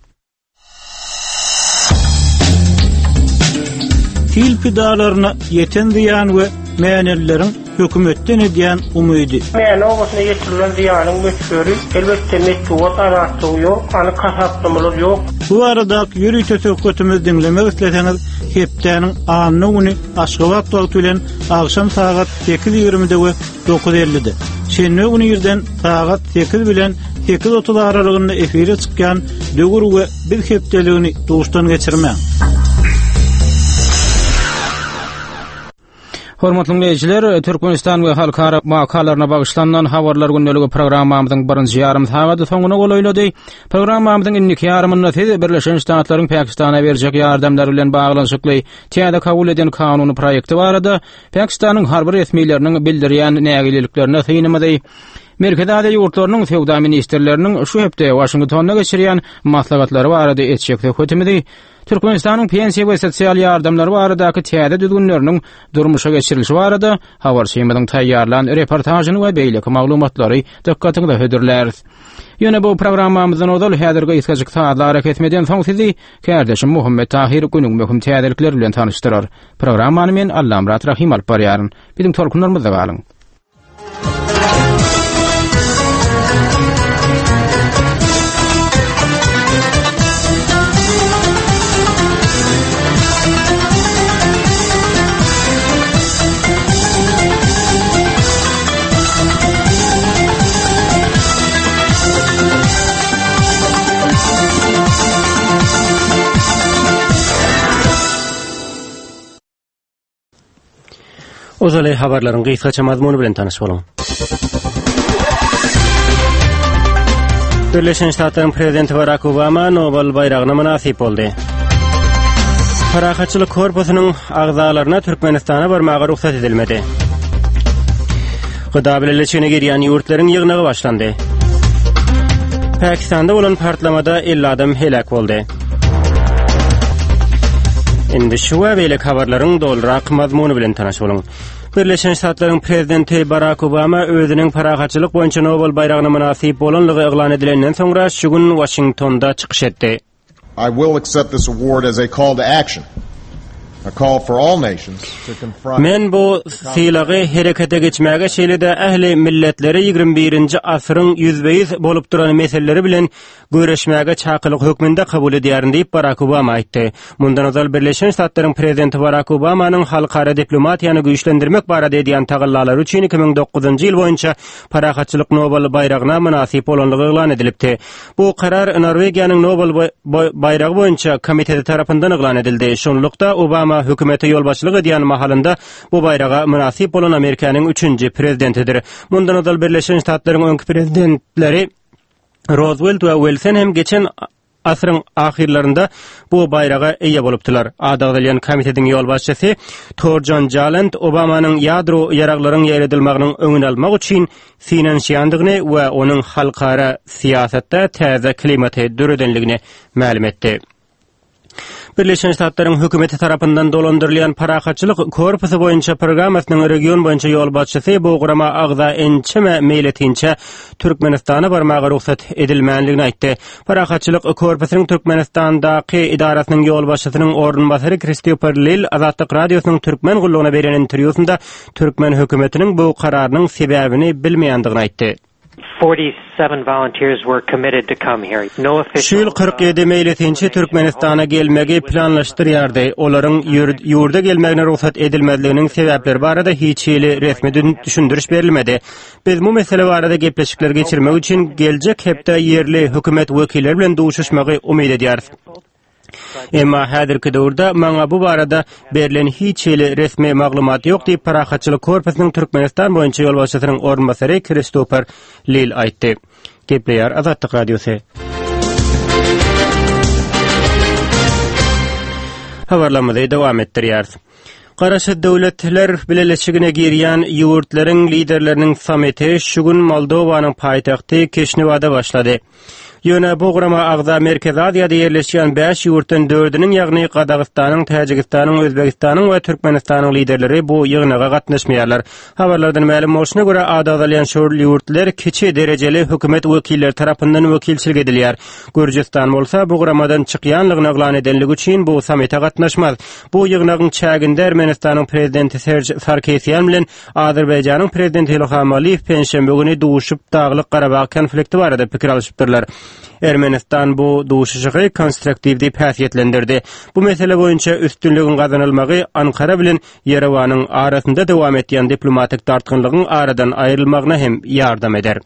Fil pidalaryna ýeten ziýan we mänerleriň hökümetden edýän umydy. Mäne owasyna ýetirilen ziýanyň möçberi elbetde metduat araşdyry ýok, any kasaplamalar ýok. Bu arada ýürüýt söhbetimiz dinlemek isleseňiz, hepdeniň anyny uny Aşgabat wagty bilen agşam saat sekiz ýigrimide we dokuz ellide. Şenbe günü ýerden saat sekiz bilen sekiz otuz aralygynda efire çykýan döwür we bir hepdeligini duşdan geçirmäň. Hormatly dinleyijiler, Türkmenistan we halkara makalaryna bagyşlanan habarlar günneligi programmamyzyň birinji ýarym saat soňuna golaýlady. Programmamyzyň indiki ýarymyna tez Birleşen Ştatlaryň Pakistana berjek ýardamlary bilen baglanşykly täze kabul eden kanuny proýekti barada Pakistanyň har bir resmiýetleriniň bildirýän nägiliklerine synymady. Merkezde ýurtlarynyň sewda ministrleriniň şu hepde Washingtonda geçirýän maslahatlary barada etjekde hökümeti Türkmenistanyň pensiýa we sosial ýardamlary baradaky täze düzgünleriniň durmuşa geçirilişi barada habarçymyzyň taýýarlanan reportażyny we beýleki maglumatlary dikkatiňizde hödürler. Ýöne bu programmamyzyň odal häzirgi ýetgejek saatlara ketmeden soň sizi kardeşim Muhammed Tahir günüň möhüm täzelikler bilen tanıştyrar. Programmany men Allamrat Rahim alyp barýaryn. Bizim tolkunlarymyzda galyň. Ozalay habarlaryň gysgaça mazmuny bilen tanyş boluň. Birleşen Ştatlaryň prezidenti Barack Obama Nobel bayragyna munasip boldy. Parahatçylyk korpusynyň agzalaryna Türkmenistana barmagy ruhsat edilmedi. Gıda bileşigine girýän ýurtlaryň ýygnagy başlandy. Pakistanda bolan partlamada elli adam helak boldy. Indi şu we beýle habarlaryň dolrak mazmuny bilen tanaş boluň. Birleşen Ştatlaryň prezidenti Barack Obama özüniň parahatçylyk boýunça Nobel bayragyna munasip bolanlygy eglan edilenden soňra şu gün Washingtonda çykyş etdi. I will accept this award as a call to action. A call for all nations to confront. Men bu sylagy herekete geçmäge şeýle-de ähli milletleri ýygrimi birinji asyryň ýüzbeýiz bolup duran meseleleri bilen göreşmäge çakylyk hökmünde kabul edýärin diýip Barack Obama aýtdy. Mundan öňe Birleşen Ştatlaryň prezidenti Barack Obamanyň halkara diplomatiýany güýçlendirmek barada edýän tagallalary üçin iki ming dokuzunjy ýyl boýunça parahatçylyk Nobel bayragyna munasip bolanlygy eglan edilipdi. Bu karar Norwegiýanyň Nobel bayragi boýunça komiteti tarapyndan eglan edildi. Şonlukda Obama hökümete ýolbaşçylyk edýän mahalynda bu bayraga munasip bolan Amerikanyň üçünji prezidentidir. Mundan öňe Birleşen Ştatlaryň öňkü prezidentleri Roosevelt we Wilson hem geçen asyryň ahirlerinde bu bayraga eýe bolupdylar. Adagdalyan komitetiň ýolbaşçysy Thorjan Jalent Obamanyň ýadro ýaraklaryň ýeredilmeginiň öňüni almak üçin finansiýandygyny we onuň halkara siýasatda täze klimaty döredenligini ma'lum etdi. Birleşen Ştatlaryň hökümeti tarapyndan dolandyrylýan parahatçylyk korpusy boýunça programasynyň region boýunça ýolbaşçysy bu gurama agza ençeme meýletinçe Türkmenistana barmagy ruhsat edilmänligini aýtdy. Parahatçylyk korpusynyň Türkmenistandaky idarasynyň ýolbaşçysynyň ornunbasary Christopher Lil Azatlyk radiosynyň türkmen gullugyna beren interwýusynda türkmen hökümetiniň bu kararynyň sebäbini bilmeýändigini aýtdy. forty-seven volunteers were committed to come here. No official. Şol kırk yedi meýletinçi Türkmenistana gelmegi planlaşdyrýardy. Olaryň ýurda gelmegine ruhsat edilmezliginiň sebäpleri barada hiç ýyly resmi düşündiriş berilmedi. Biz bu mesele barada gepleşikler geçirmek üçin geljek hepde yerli hökümet wekilleri bilen duşuşmagy umyt edýäris. Emma häzirki döwürde maňa bu barada berilen hiç ýyly resmi maglumat ýok diýip parahatçylyk korpusynyň Türkmenistan boýunça ýolbaşçysynyň ornunbasary Christopher Lil aýtdy. Gepleýär Azatlyk radiosy. Habarlamady dowam etdirýär. Garaşy döwletler bileşigine girýän ýurtlaryň liderleriniň samiti şu gün Moldowanyň paýtagty Keşnewada başlady. Ýöne bu gurama agza Merkez Aziýada ýerleşýän beş ýurtdan dördüniň ýagny Qazaqstanyň, Täjikistanyň, Özbekistanyň we Türkmenistanyň liderleri bu ýygnaga gatnaşmaýarlar. Habarlardan ma'lum bolşuna görä adagdalyan şol ýurtlar kiçi derejeli hökümet wekilleri tarapyndan wekilçilik edilýär. Gürjistan bolsa bu guramadan çykýanlygyny eglan edenligi üçin bu samita gatnaşmaz. Bu ýygnagyň çäginde Ermenistanyň prezidenti Serge Sarkisyan bilen Azerbaýjanyň prezidenti Ilham Aliýew penşembe güni duşup Daglyk Garabag konflikti barada pikir alışypdyrlar. Ermenistan bu duşuşygy konstruktiv diýip häsiýetlendirdi. Bu mesele boýunça üstünligin gazanylmagy Ankara bilen Yerewanyň arasynda dowam etýän diplomatik tartgynlygyň aradan aýrylmagyna hem ýardam eder.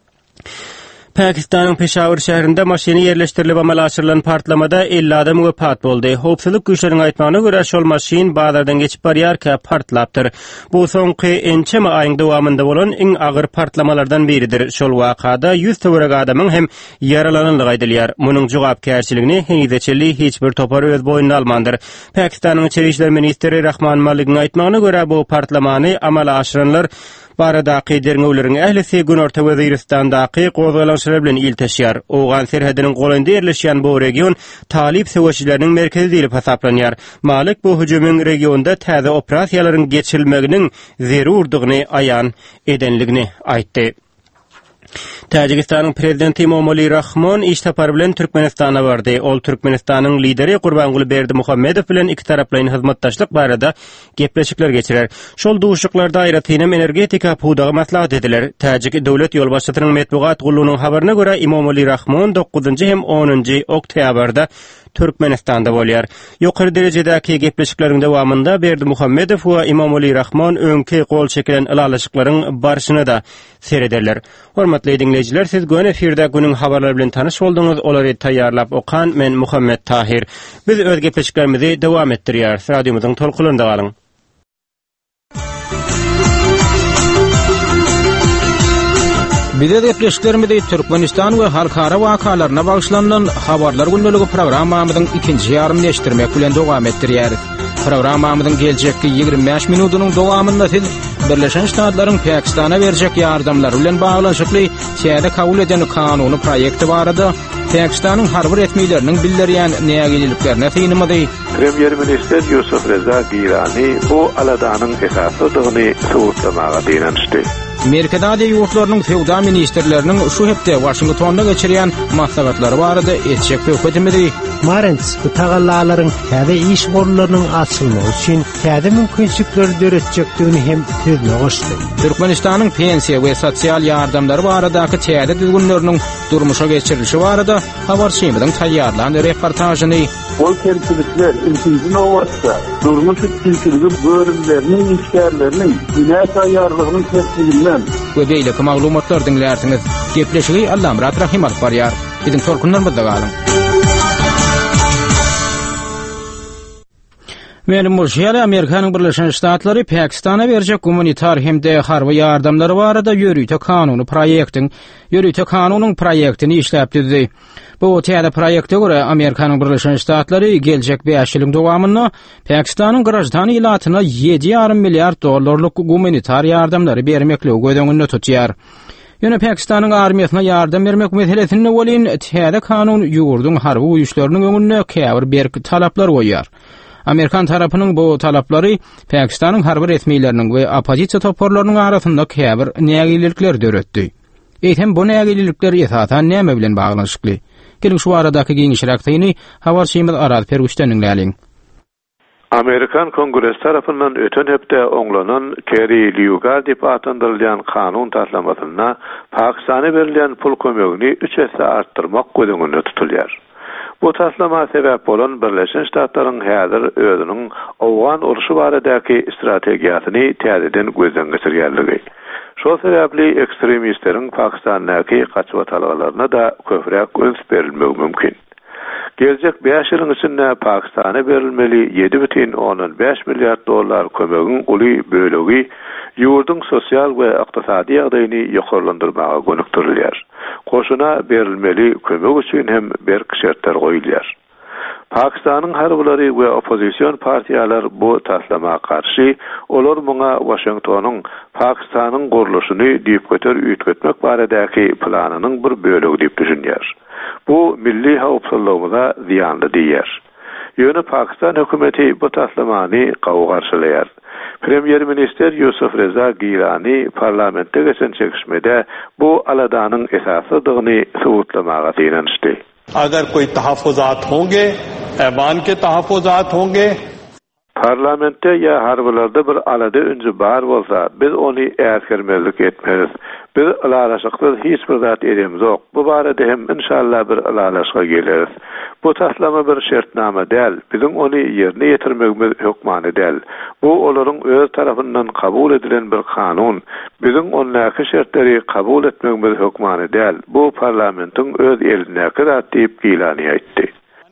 Pakistanyň Peshawar şäherinde maşyny ýerleşdirilip amalaşyrylan partlamada elli adam wepat boldy. Howpsuzlyk güýçleriň aýtmagyna görä şol maşyn bazardan geçip barýarka partlapdyr. Bu soňky ençeme aýyň dowamında bolan iň agyr partlamalardan biridir. Şol wakada ýüz töwerek adamyň hem yaralananlygy aýdylýar. Munyň jogapkärçiligini heňzeçeli hiç bir topar öz boýnuna almandyr. Pakistanyň Içeri işler ministri Rahman Malik'in aýtmagyna görä bu partlamany amala aşyranlar baradaky derňewleriň ählisi gün orta Weziristandaky gozgalanşylar bilen ilteşýär. Owgan serhediniň golynda ýerleşýän bu region talip söwüşçileriniň merkezi diýip hasaplanýar. Malik bu hüjümüň regionda täze operasiýalaryň geçirilmeginiň zerurdygyny aýan edenligini aýtdy. Täjikistanyň prezidenti Emomali Rahmon iş tapar bilen Türkmenistana bardy. Ol Türkmenistanyň lideri Gurbanguly Berdimuhammedow bilen iki taraplyň hyzmatdaşlyk barada gepleşikler geçirer. Şol duşuklarda aýratynam energetika pudagy maslahat ediler. Täjik döwlet ýolbaşçysynyň medeniýet gullugynyň habaryna görä Emomali Rahmon dokuzunjy hem onunjy oktýabrda Türkmenistanda bolýar. Ýokary derejedäki gepleşikleriň dowamında Berdimuhammedow we Emomali Rahmon öňki gol çekilen ilalaşyklaryň barşyny da serederler. Hormatly dinleýijiler, siz göň efirde günüň habarlary bilen tanyş bolduňuz. Olary taýýarlap okan men Muhammed Tahir. Biz öz gepleşiklerimizi dowam etdirýär. Radiomyzyň tolkularynda galyň. Bize de gepleşiklerimizde Türkmenistan we halkara wakalarına bagışlanan habarlar gündəligi programmamyzyň ikinji ýarymyny eşitdirmek bilen dowam etdirýäris. Programmamyzyň geljekki ýygrimi beş minutynyň dowamynda siz Birleşen Ştatlaryň Pakistana berjek ýardamlary bilen baglanşykly täze kabul eden kanuny proýekti barada Pakistanyň harby resmiýetleriniň bildirýän nägiliklerine synymady. Premier Minister Yusuf Reza Gilani bu aladanyň esasydygyny suwutlamaga diýenişdi. Amerikada da ýurtlarynyň fewda ministrleriniň şu hepde Washingtonda geçirýän maslahatlary barada etjek hökümeti Marens bu tagallalaryň täze iş gorlarynyň açylmagy üçin täze mümkinçilikleri döretjekdigini hem tezle goşdy. Türkmenistanyň pensiýa we sosial ýardamlary baradaky täze düzgünleriniň durmuşa geçirilişi barada habarçymyzyň taýýarlanan reportažyny Ol kemçilikler ilkin owatda durmuş tilkiligi bölümleriniň işgärleriniň bina taýýarlygynyň tesliginden we beýleki maglumatlar dinlärsiňiz. Gepleşigi Allamrat Rahim alyp barýar. Bizim torkunlarymyzda galyň. Meňim bolýar Amerikanyň Birleşen Ştatlary Pakistana berjek humanitar hemde harby ýardamlary barada ýörüýte kanuny proýektiň ýörüýte kanunyň proýektini işläpdirdi. Bu täze proýekte görä Amerikanyň Birleşen Ştatlary geljek beş ýylyň dowamyny Pakistanyň grajdan ilatyna ýedi ýarym milliard dollarlyk humanitar ýardamlary bermekle gödöňünde tutýar. Ýöne Pakistanyň armiýasyna ýardam bermek meselesinde bolýan täze kanun ýurduň harby uýuşlarynyň öňüne käbir berk talaplar goýýar. Amerikan tarapynyň bu talaplary Pakistanyň harby resmiýetleriniň we opozisiýa toparlarynyň arasynda käbir nägilikler döretdi. Eýtem bu nägilikler esasan näme bilen baglanşykly? Gelin şu aradaky giňişrak taýyny habarçymyz Araz Pergüşden dinläliň. Amerikan Kongres tarapyndan öten hepde oňlanan Kerry Legal diýip atandyrylýan kanun taslamasyna Pakistana berilýän pul kömegini üç esse artdyrmak gödüňünde tutulýar. Bu taslama sebäp bolan Birleşen Ştatlaryň häzir özüniň Awgan uruşy baradaky strategiýasyny täzeden gözden geçirýärligi. Şol sebäpli ekstremistlerin Pakistanyň gaçyp talgalaryna da köpräk göz berilmegi mümkin. Geljek beş ýylyň içinde Pakistana berilmeli ýedi buty on beş milliard dollar kömegiň uly bölegi ýurduň sosial we ykdysady ýagdaýyny ýokarlandyrmaga gönükdirilýär. Koşuna berilmeli kömek üçin hem berk şertler goýulýar. Pakistanyň harbylary we opozisiýon partiýalar bu taslama karşı olar muňa Washingtonyň Pakistanyň guruluşyny diýip göter üýtgetmek baradaky planynyň bir bölegi diýip düşünýär. Bu milli howpsuzlygymyza ziýanly diýer. Ýöne Pakistan hökümeti bu taslamany gawy garşylaýar. Premier Minister Yusuf Reza Gilani parlamentde geçen çekişmede bu aladanyň esasydygyny suwutlamaga diýenişdi. अगर कोई तहफ़्फ़ुज़ात होंगे ऐवान के तहफ़्फ़ुज़ात होंगे Parlamentde ya harbylarda bir alada öňe bar bolsa biz ony äsgermezlik etmeliz. Biz alalaşyksyz hiç bir zat edemiz ok. Bu barada hem inşallah bir alalaşyga geleriz. Bu taslama bir şertnama däl. Bizim ony ýerine ýetirmegimiz hökmany däl. Bu olaryň öz tarapyndan kabul edilen bir kanun. Bizim onlaky şertleri kabul etmegimiz hökmany däl. Bu parlamentiň öz elindäki zat diýip Gilani aýtdy.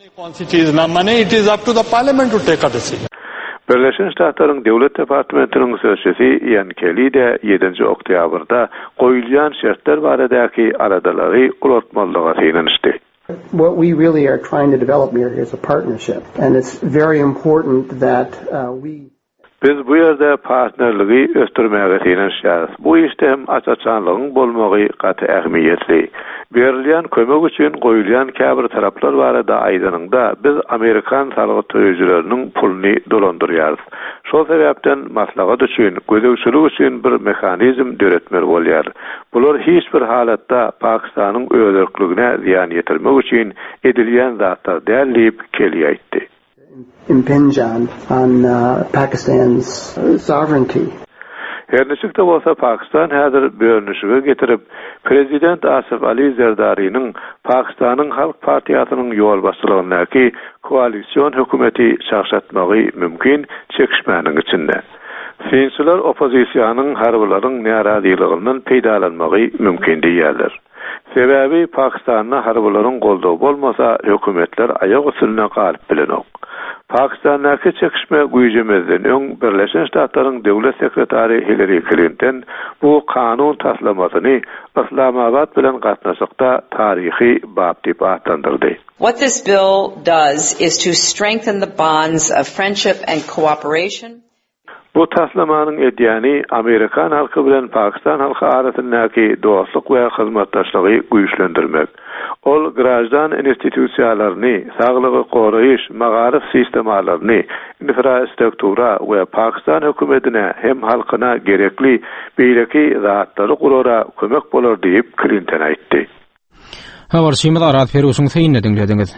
It is up to the parliament to take a decision. Birleşen Ştatlaryň Döwlet Departamentiniň sözçisi Ian Kelly de ýedinji oktýabrda goýulýan şertler baradaky aradalary ulatmalyga synanyşdy. What we really are trying to develop here is a partnership, and it's very important that uh, we Biz bu ýerde partnerligi östürmäge synanyşýarys. Bu işde hem açaçanlygyň bolmagy gaty ähmiýetli. Berilýän kömek üçin goýulýan käbir taraplar barada aýdanyňda biz Amerikan salgy töýjüleriniň puluny dolandyrýarys. Şol sebäpden maslahat üçin, gözegçilik üçin bir mehanizm döretmeli bolýar. Bular hiç bir halatda Pakistanyň özerkligine ziýan ýetirmek üçin edilýän zatlar däl diýip Kelly aýtdy. impinge on, on uh, Pakistan's uh, sovereignty. Her neçikde bolsa Pakistan häzir bölünüşige getirip Prezident Asif Ali Zerdarynyň Pakistanyň Halk Partiýasynyň ýol başçylygyndaky koalisiýon hökümeti şaşatmagy mümkin çekişmäniň içinde. Siyasiler opozisiýanyň harbylaryň närazilygynyň peýdalanmagy mümkin diýerler. Sebäbi Pakistanyň harbylaryň goldawy bolmasa hökümetler aýak üstüne galyp bilenok. Pakistan'daki çekişme güýjemezden öň Birleşen Ştatlaryň Döwlet Sekretary Hillary Clinton bu kanun taslamasyny Islamabad bilen gatnaşykda taryhy bab diýip atlandyrdy. What this bill does is to strengthen the bonds of friendship and cooperation. Bu taslamanyň edýäni Amerikan halky bilen Pakistan halky arasyndaky dostluk we hyzmatdaşlygy güýçlendirmek. Ol grajdan institusiýalaryny, saglygy goraýyş, magarif sistemalaryny, infrastruktura we Pakistan hökümetine hem halkyna gerekli beýleki zatlary gurara kömek bolar diýip Clinton aýtdy. Habar şeýle arat Ferusyň feýinle dinlediňiz.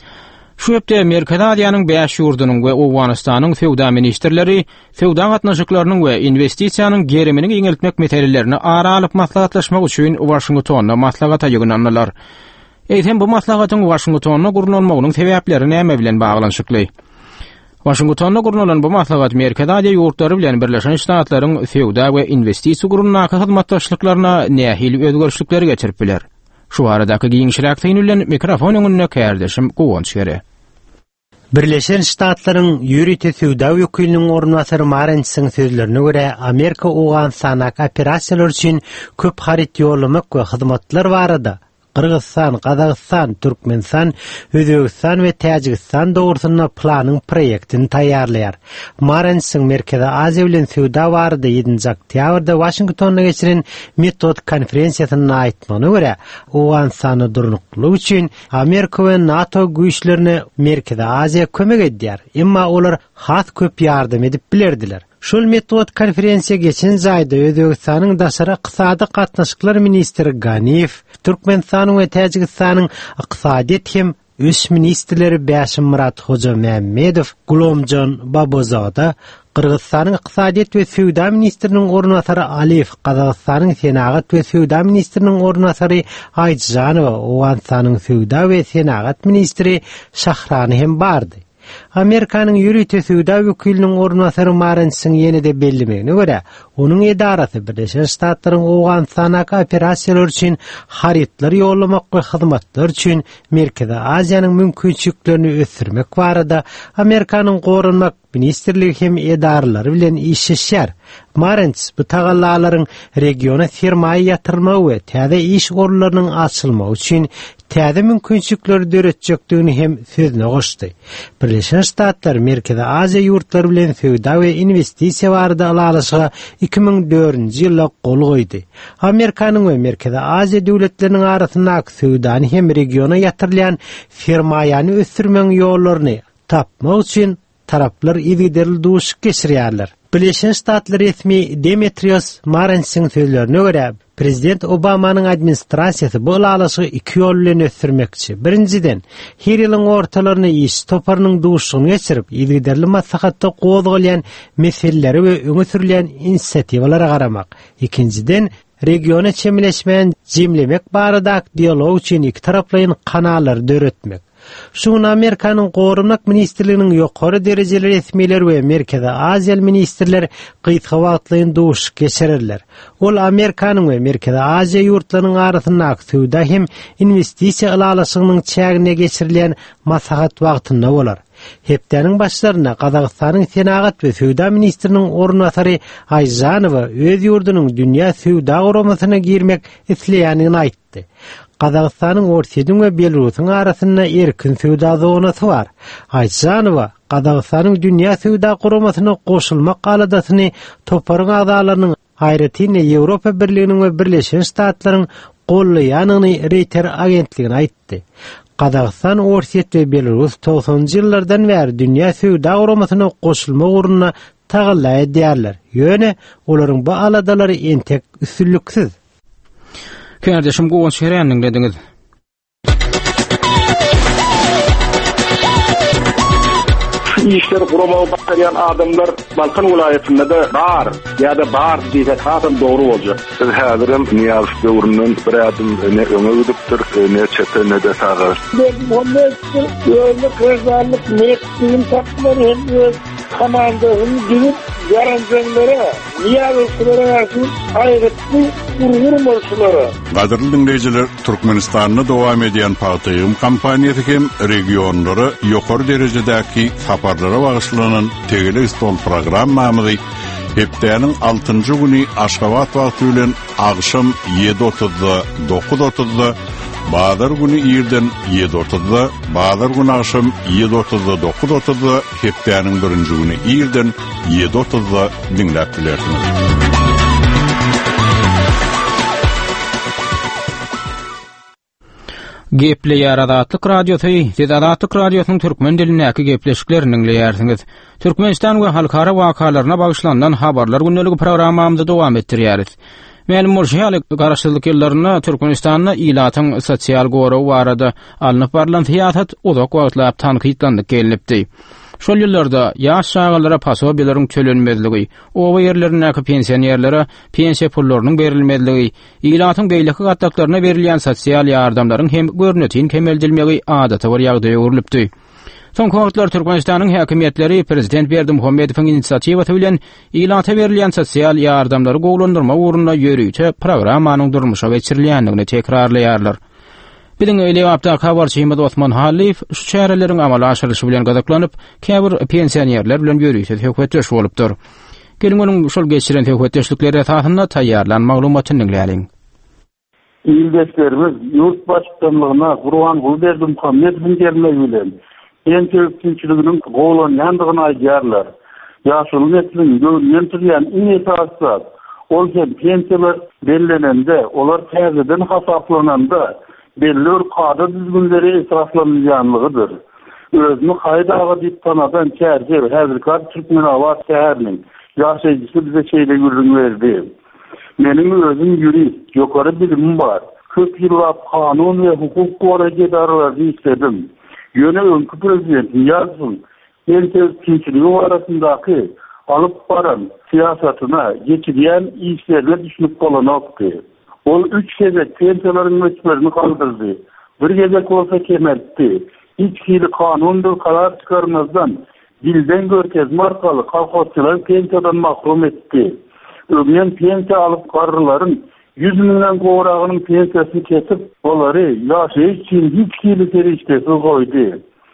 Şu hepde Amerikada Adyanyň beş ýurdunyň we Owganystanyň feowda ministrleri feowda gatnaşyklarynyň we investisiýanyň gerimini iňeltmek meselelerini ara alyp maslahatlaşmak üçin Washingtonna maslahata ýygynanlar. Eýtem bu maslahatyň Washingtonna gurulmagynyň sebäpleri näme bilen baglanyşykly? Washingtonna gurulan bu maslahat Amerikada Adya ýurtlary bilen Birleşen Ştatlaryň feowda we investisiýa gurulyna hyzmatdaşlyklaryna nähili özgörüşlikleri geçirip biler. Şu aradaky giňişräk teýnülen mikrofon öňüne kärdeşim Gowonç gere. Birleşen Ştatlaryň ýürüte söwda wekiliniň ornwasary Marensiň sözlerine görä, Amerika Owganystanak operasiýalar üçin köp harit ýollamak we hyzmatlar barada. Kırgızstan, Kazakistan, Türkmenistan, Özbekistan ve Tacikistan doğrusunda planın proyektini taýýarlaýar. Marensiň Merkezi Aziýa bilen söwda barada ýedinji oktýabrda Washingtonda geçiren metod konferensiýasyna aýtmagyna görä, Owganystany durnuklyk üçin Amerika we NATO güýçlerine Merkezi Aziýa kömek edýär. Emma olar has köp ýardym edip bilerdiler. Şol metod konferensiýa geçen zaýda Özbekistanyň daşary ykdysady gatnaşyklar ministri Ganiýew, Türkmenistanyň we Tacikistanyň ykdysadyet hem üç ministrleri Bäşim Murat Hoja Mämmedow, Gulomjon Babozada, Kırgızstanyň ykdysadyet we söwda ministriniň ornwasary Aliýew, Kazakstanyň senagat we söwda ministriniň ornwasary Aýtjanow, Owganystanyň söwda we senagat ministri Şahrany hem bardy. Amerikanyň ýürüte söwda wekiliniň ornwasary Marensiň ýene-de bellemegine görä, onuň edarasy Birleşen Ştatlaryň Owganystanaky operasiýalar üçin haritler ýollamak we hyzmatlar üçin Merkezi Aziýanyň mümkinçiliklerini ösürmek barada Amerikanyň gorunmak ministrligi hem edarlary bilen işleşýär. Marens bu tagallalaryň regiona sermaýe ýatyrmagy we täze iş orunlarynyň açylmagy üçin täze mümkinçilikleri döretjekdigini hem sözüne goşdy. Birleşen Ştatlar Merkezi Aziýa ýurtlary bilen söwda we investisiýa barada alalyşyga iki ming dördünji ýylda gol goýdy. Amerikanyň we Merkezi Aziýa döwletleriniň arasyndaky söwdany hem regiona ýatyrylýan sermaýany ösürmeň ýollaryny tapmak üçin taraplar ýygyderli duş geçirýärler. Birleşen Ştatlar resmi Demetrios Marensiň sözlerine görä, Prezident Obamanyň administrasiýasy bu alalyşy iki ýol bilen ösürmekçi. Birinciden, her ýylyň ortalaryny iş toparynyň duşyny geçirip, ýygyderli maslahatda gowdalýan meseleleri we öňe sürilýän inisiatiwalara garamak. Ikinciden, regiona çemleşmän jemlemek barada dialog üçin iki taraplyň kanallar döretmek. Şuň Amerikanyň gorunmak ministrliginiň ýokary derejeli resmiler we Merkezi Aziýa ministrleri gysga wagtlyň duş geçirirler. Ol Amerikanyň we Merkezi Aziýa ýurtlarynyň arasyndaky söwda hem investisiýa alalyşynyň çägine geçirilýän maslahat wagtynda bolar. Hepdeniň başlaryna Kazakstanyň senagat we söwda ministriniň ornwasary Aýjanow öz ýurdunyň dünýä söwda guramasyna girmek isleýänini aýtdy. Kazakstanyň Orsiýanyň we Belarusyň arasynda erkin söwda zonasy bar. Aýjanow Kazakstanyň dünýä söwda guramasyna goşulmak galadasyny toparyň agdalarynyň aýratyny Ýewropa Birliginiň we Birleşen Ştatlaryň gollaýanyny Reuters agentligine aýtdy. Kazakstan, Orsiýet we Belarus togsonjy ýyllardan bäri dünýä söwda guramasyna goşulma ugruna tagalla edýärler. Ýöne olaryň bu aladalary entek üstünliksiz. Kardeşim Gowonç şeýreniň dediňiz. İşler kuramağı başlayan adamlar Balkan vilayetinde de bar ya da bar diye hatam doğru olacak. Häzirim Niyaz döwründen bir adım ne öňe gidipdir, ne çete ne de sagar. Ben Muhammed öyle kızarlık mektuğum taklar hem komandasını gidip yarancanlara, niyazısılara karşı ayrıtlı urgurmarsılara. Gadirli dinleyiciler, Türkmenistan'da devam ediyen Pahtayım kampaniyeti hem regionları yukarı derecedeki saparlara bağışlanan Tegele İstol program mamıdı. Heptäniň altıncı güni Aşgabat wagty bilen agşam ýedi otuzda dokuz otuzda, bazar güni ýerden ýedi otuzda, bazar güni agşam ýedi otuzda dokuz otuzda, heptäniň birinji güni ýerden ýedi otuzda dinläp bilersiňiz. Geple Yaradatlyk radiosu, Yaradatlyk radiosynyň türkmen dilinäki gepleşiklerini dinleýärsiňiz. Türkmenistan we halkara wakalaryna bagyşlanan habarlar günneligi programmamyzda dowam etdirýäris. Mälim bolýar garaşsyzlyk ýyllaryna Türkmenistanyň ilatyň sosial gorawy barada alnyp barlan syýasat uzak wagtlap tanqidlandyk gelinipdi. Şol ýyllarda ýaş şagalara pasobeleriň tölenmezligi, owa ýerlerindäki pensionerlere pensiya pullarynyň berilmezligi, ilatyň beýleki gatdaklaryna berilýän sosial ýardamlaryň hem görnetiň kemeldilmegi adata bir ýagdaýa urilipdi. Soňky wagtlar Türkmenistanyň häkimetleri Prezident Berdimuhammedowyň initsiatiwaty bilen ilata berilýän sosial ýardamlary gowlandyrma ugruna ýörüýçe programmanyň durmuşa geçirilýändigini tekrarlaýarlar. Bilen öyle wagtda habarçymyz Osman Halif şu çärelerin amala aşyryşy bilen gazaklanyp, käbir pensionerler bilen ýörüýse hökmetdeş bolupdyr. Gelin onuň şol geçiren hökmetdeşlikleri esasynda taýýarlan maglumatyny dinleýäliň. İldeşlerimiz yurt başkanlygyna Gurban Berdimuhammedowyň gelmegi bilen pensiya üçinçiliginiň gowlanýandygyny aýdýarlar. Ýaşyl neslin görünýän türýän iň esasy ol hem pensiyalar bellenende, olar täzeden hasaplananda belli qada düzgünleri israflanýanlygydyr. Özüni haýdaga diýip tanadan çärje häzirki Türkmen awat şäheriniň ýaşaýjysy bize şeýle görüň berdi. Meniň özüm ýurist, ýokary bilimim bar. Köp ýyllap kanun we hukuk goraýdarlary işledim. Ýöne öňkü prezident ýarzyn pensiya üçinçiligi arasyndaky alyp baran siýasatyna geçirýän işlerle düşünüp bolanokdy. Ol üç gezek pensiýalaryň möçberini kaldyrdy. Bir gezek bolsa kemerdi. Hiç hili kanundur karar çıkarmazdan dilden görkezme arkaly kolhozçylar pensiýadan mahrum etdi. Öňden pensiýa alyp garrylaryň yüz miňden gowragynyň pensiýasyny kesip, olary ýaşaýyş üçin hiç hili serişdesi goýdy.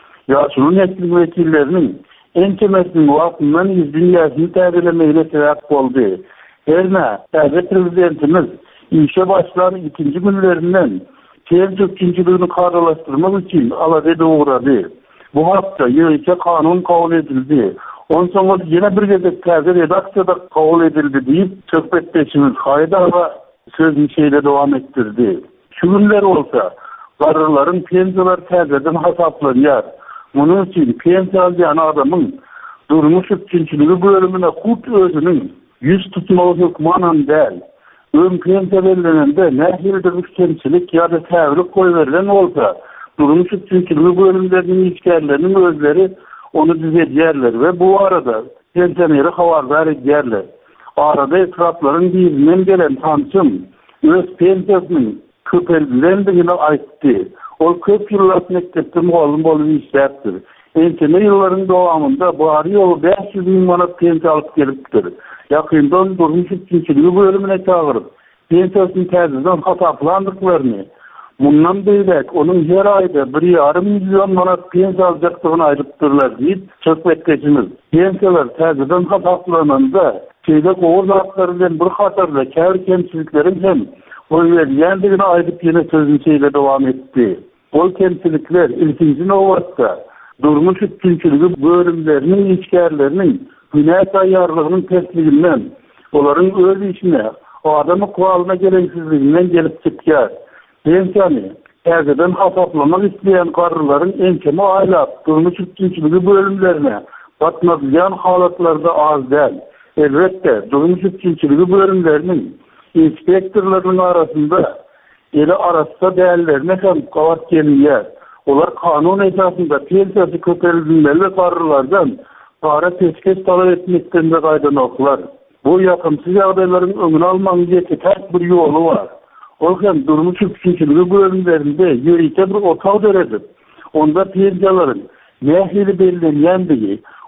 Ýaşyl neslin wekilleriniň en kemesiniň wagtyndan düýäsini täzelemegine sebäp boldy. Herne, täze prezidentimiz işe başlar ikinci günlerinden pensiya üçinçiligini karalaşdyrmak için alada uğradı. Bu hafta ýöňe kanun kabul edildi. Ondan sonra yine bir gezek täze redaksiyada kabul edildi diýip söhbetdeşimiz haýdaga sözünü şeýle dowam etdirdi. Şu günler olsa garrylaryň pensiýalar täzeden hasaplanýar. Munyň üçin pensiýa alýan adamyň durmuş üçinçiligi bölümine hut özüniň yüz tutmagy hukmanan däl. Ön pensiya bellenende nähildir üçinçilik ýa-da täwrik goýberlen bolsa, durmuş üçinçiligi bölümleriniň işgärleriniň özleri onu düzeltýärler we bu arada pensioneri habardar edýärler. Arada etraplaryň bizinden gelen tançym öz pensiýasynyň köpeldilendigini aýtdy. Ol köp ýyllar mektepde mugallim bolup işläpdir. Ençene ýyllaryň dowamında bary ýoly beş yüz miň manat pensiýa alyp gelipdir. Ýakyndan durmuş üçinçiligi bölümine çağırıp pensiýasyny täzeden hasaplandyklaryny, mundan beýlek onuň her aýda bir ýarym milyon manat pensiýa aljakdygyny aýdypdyrlar diýip söhbetdeşimiz. Pensiýalar täzeden hasaplananda şeýle gowraklary bilen bir hatarda käbir kemçiliklerin hem goýberýändigini aýdyp ýene sözüni şeýle dowam etdi. Ol kemçilikler ilkinji nowatda durmuş üçinçiligi bölümleriniň işgärleriniň günä taýýarlygynyň tersliginden, olaryň öz işine, adamy kuwalyna gereksizliginden gelip çykýar. Pensiýany täzeden hasaplamak isleýän garrylaryň enkemi aýlap, durmuş üçinçiligi bölümlerine batmadýan halatlarda az däl. Elbetde, durmuş üçinçiligi bölümleriniň inspektorlarynyň arasynda eli arasynda dällerine hem gawat gelýär. Olar kanun esasında pensiýasy köperilmeli garrylardan para teşkil talep etmekden de gaýdanoklar. Bu ýakymsy ýagdaýlaryň öňüni almaň diýip tek bir ýolu bar. Ol hem durmuş üçinçiligi bölümlerinde ýöriýte bir otag beredip, onda pensiýalaryň nähili bellenýändigi,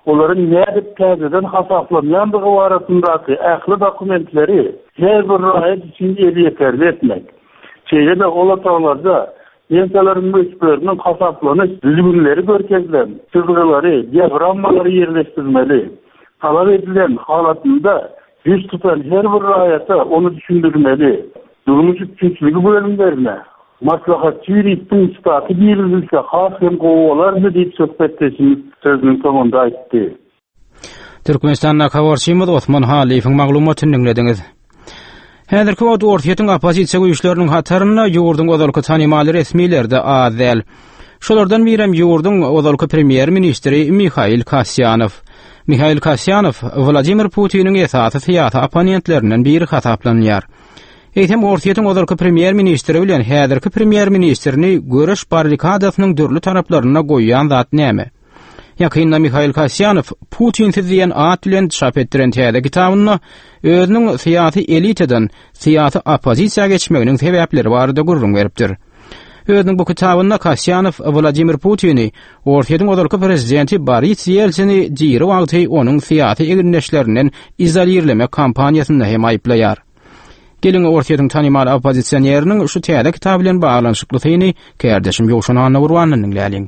Onların nädip täzeden hasaplanýandygy barasyndaky ähli dokumentleri her bir raýat üçin ýeterli etmek. Şeýle olataglarda ýençelerin möçberinin hasaplanyş düzgünleri görkezlen, çizgilary, diagrammalary ýerleşdirmeli. Talap edilen halatynda yüz tutan her bir raýata onu düşündirmeli. Durmuş üçinçiligi bölümlerine maslahatçı ýuristiň staty birilse has hem gowalardy diýip söhbetleşimiz sözüniň sonunda aýtdy. Türkmenistan'a kawarçymyz Osman Halifiň maglumatyny dinlediňiz. Häzirki wagt ortaýatyň opozisiýa güýçleriniň hataryna ýurdun ozalky tanymaly resmiler de az däl. Şolardan birem ýurdun ozalky premier ministri Mikhail Kasyanov. Mikhail Kasyanov Vladimir Putiniň esasy syýasy opponentlerinden biri hasaplanýar. Eýtem ortaýatyň ozalky premier ministri bilen häzirki premier ministrini görüş barrikadasynyň dürli taraplaryna goýýan zat näme? Yakynda Mikhail Kasyanov Putin diýen at bilen çap etdiren täze kitabyny özüniň syýasy elitadan syýasy opozisiýa geçmeginiň sebäpleri barada gurrun beripdir. Özüniň bu kitabyna Kasyanov Vladimir Putini ortaýatyň ozalky prezidenti Boris Yeltsini diýeri wagty onuň syýasy eginleşlerinden izolirlemek kampaniýasyny hem aýplaýar. Gelin ortaýatyň tanymaly opozisioneriniň şu täze kitaby bilen baglanşyklygyny kärdeşim Ýoşan Anna Urwanyň dinläliň.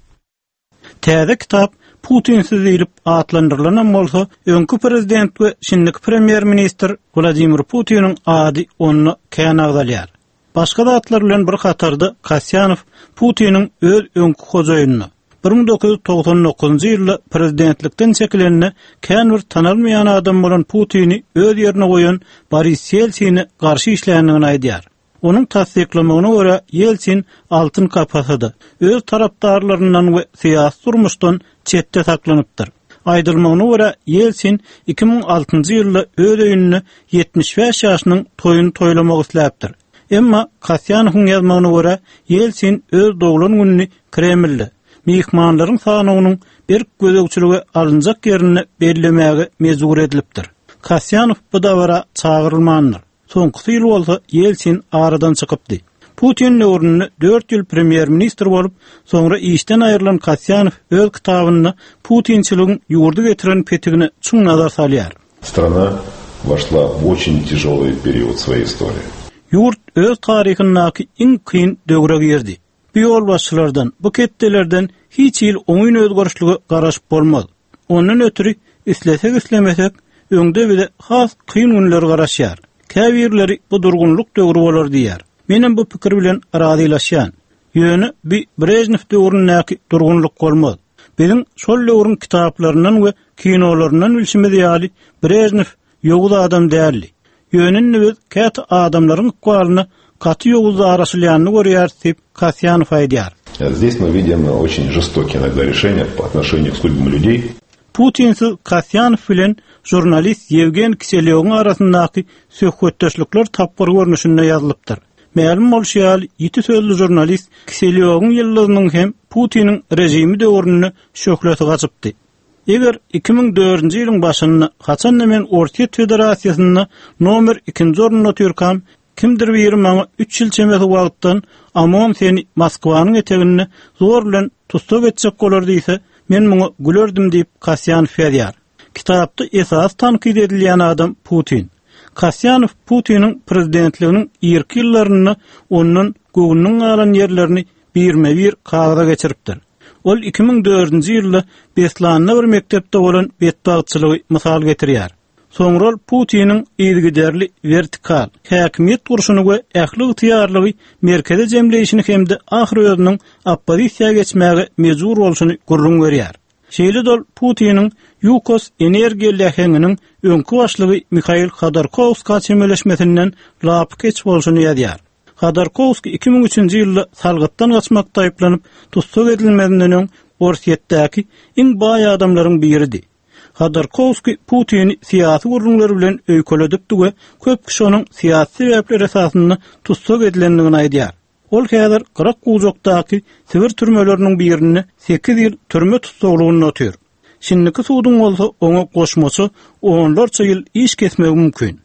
Täze kitap Putinsiz diýilip atlandyrılan bolsa, öňkü prezident we şimdiki premier minister Vladimir Putiniň ady onu känagdalýar. Başga zatlar bilen bir hatarda Kasyanov Putiniň öz öňkü hojaýynyny bir ming dokuz yüz togson dokuzunçy ýylda prezidentlikden çekilenini kän bir tanalmayan adam bolan Putini öz ýerine goýan Boris Yeltsini garşy işländigini aýdýar. Onun tasdiklamagyna görä Yeltsin altyn kapasada öz tarapdarlaryndan we syýasy durmuşdan çetde saklanypdyr. Aýdylmagyna görä Yeltsin iki ming altıncı ýylda öz öýünni yetmiş beş ýaşynyň toýuny toýlamak isläpdir. Emma Kasyanowyň ýazmagyna görä Yeltsin öz doglan gününi Kremlde mihmanlaryň sanynyň bir gözegçiligi alınjak ýerini bellemäge mezur edilipdir. Kasyanov bu dawara çağırylmandyr. Soňky ýyl bolsa Yeltsin aradan çykypdy. Putin öwrüne dört ýyl premier ministr bolup, soňra işden aýrylan Kasyanov öz kitabyny Putinçiligiň ýurdu getiren petigini çuň nazar salýar. Страна вошла в очень тяжелый период своей истории. Ýurt öz taryhynyňky iň kyn döwre girdi. Bu ýol başçylardan, bu ketdelerden hiç ýyl oňyn özgörüşligi garaşyp bolmaz. Ondan ötürü islesek islemesek öňde bile has kyn günler garaşýar. Käbirleri bu durgunluk döwri bolar diýär. Menem bu pikir bilen razylaşýan. Ýöne bir Brejnew döwründäki durgunluk bolmaz. Biziň şol döwrüň kitaplarynyň we kinolaryndan bilşimiz ýaly Brejnew ýowuz adam däldi. Ýönünni biz kät adamlaryň ykwalyny katy ýowuzda araşylýanyny görýär diýip Kasyanov aýdýar. Здесь мы видим очень жестокие иногда решения по отношению к судьбам людей. Putinsiz Kasyanov bilen jurnalist Yevgen Kiselyov'un arasındaky söhbetdeşlikler tapgır görnüşinde ýazylypdyr. Ma'lum bolşýar, ýeti sözlü jurnalist Kiselyov'un ýyllygynyň hem Putiniň rejimi döwrüne şöhleti gaçypdy. Eger iki ming dördünçi ýylyň başynda haçan men Ortaýat Federasiýasyna nomer ikinji orunda türkam, kimdir biri maňa üç ýyl çemesi wagtdan amon seni Moskwanyň etegini zor bilen tutsak etjek bolar diýse, men muňa gülerdim diýip Kasyanov ýazýar. Kitapda esas tankid edilýän adam Putin. Kasyanov Putiniň prezidentliginiň ilk ýyllaryny onuň göwnüň alan ýerlerini birme-bir kagaza geçiripdir. Ol iki ming dördünçi ýylda Beslanna bir mektepde bolan betbagçylygy mysal getirýär. Soňra Putiniň ýygyderli vertikal häkimiýet gurşuny we ähli ýygyarlygy merkeze jemleýişini hemde ahir özüniň oppozisiýa geçmäge mezur bolşuny gurrun berýär. Şeýle dol Putiniň Yukos energiýa leheňiniň öňkü başlygy Mikhail Khodorkovskiň çemeleşmesinden lap geç bolşuny ýazýar. Khodorkovski iki ming üçünçi ýylda salgytdan gaçmakda aýplanyp tutsak edilmedinden öň Ortaýatdaky iň baý adamlaryň biridi. Khodorkovski Putini syýasy gurrunlary bilen öýkeledipdi we köp kişi onuň syýasy sebäpleri esasyny tutsak edilendigini aýdýar. Ol häzir Qırak Guzokdaky Sibir türmeleriniň birini sekiz ýyl türme tutsaklygyny ötýär. Şimdiki suwdyň bolsa oňa goşmasy onlarça ýyl iş kesmegi mümkin.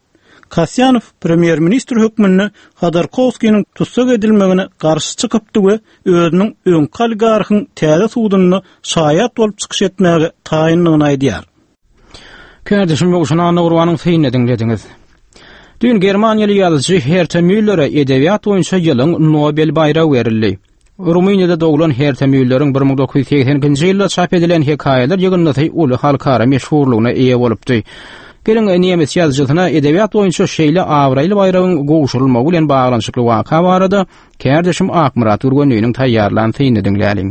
Kasyanov premier ministr hökmünü Khodorkovskiň tutsak edilmegine garşy çykypdy we özüniň öňkal garhyň täze suwduny şaýat bolup çykyş etmäge taýinlygyny aýdýar. Kardeşim bu şuna Nurwanyň feýine dinlediňiz. Dün Germaniýaly ýazyjy Herta Müller'e edebiýat boýunça ýylyň Nobel baýragy berildi. Ruminiýada doglan Herta Müller'iň bir ming dokuz yüz sekseninji ýylda çap edilen hekaýeler ýygyny uly halkara meşhurlygyna eýe bolupdy. Gelin Nimes ýazyjysyna edebiýat boýunça şeýle awraýly baýragyň gowşurulmagy bilen baglanşykly waka barada Kardeşim Akmurat Urgönüýniň taýýarlan feýine dinläliň.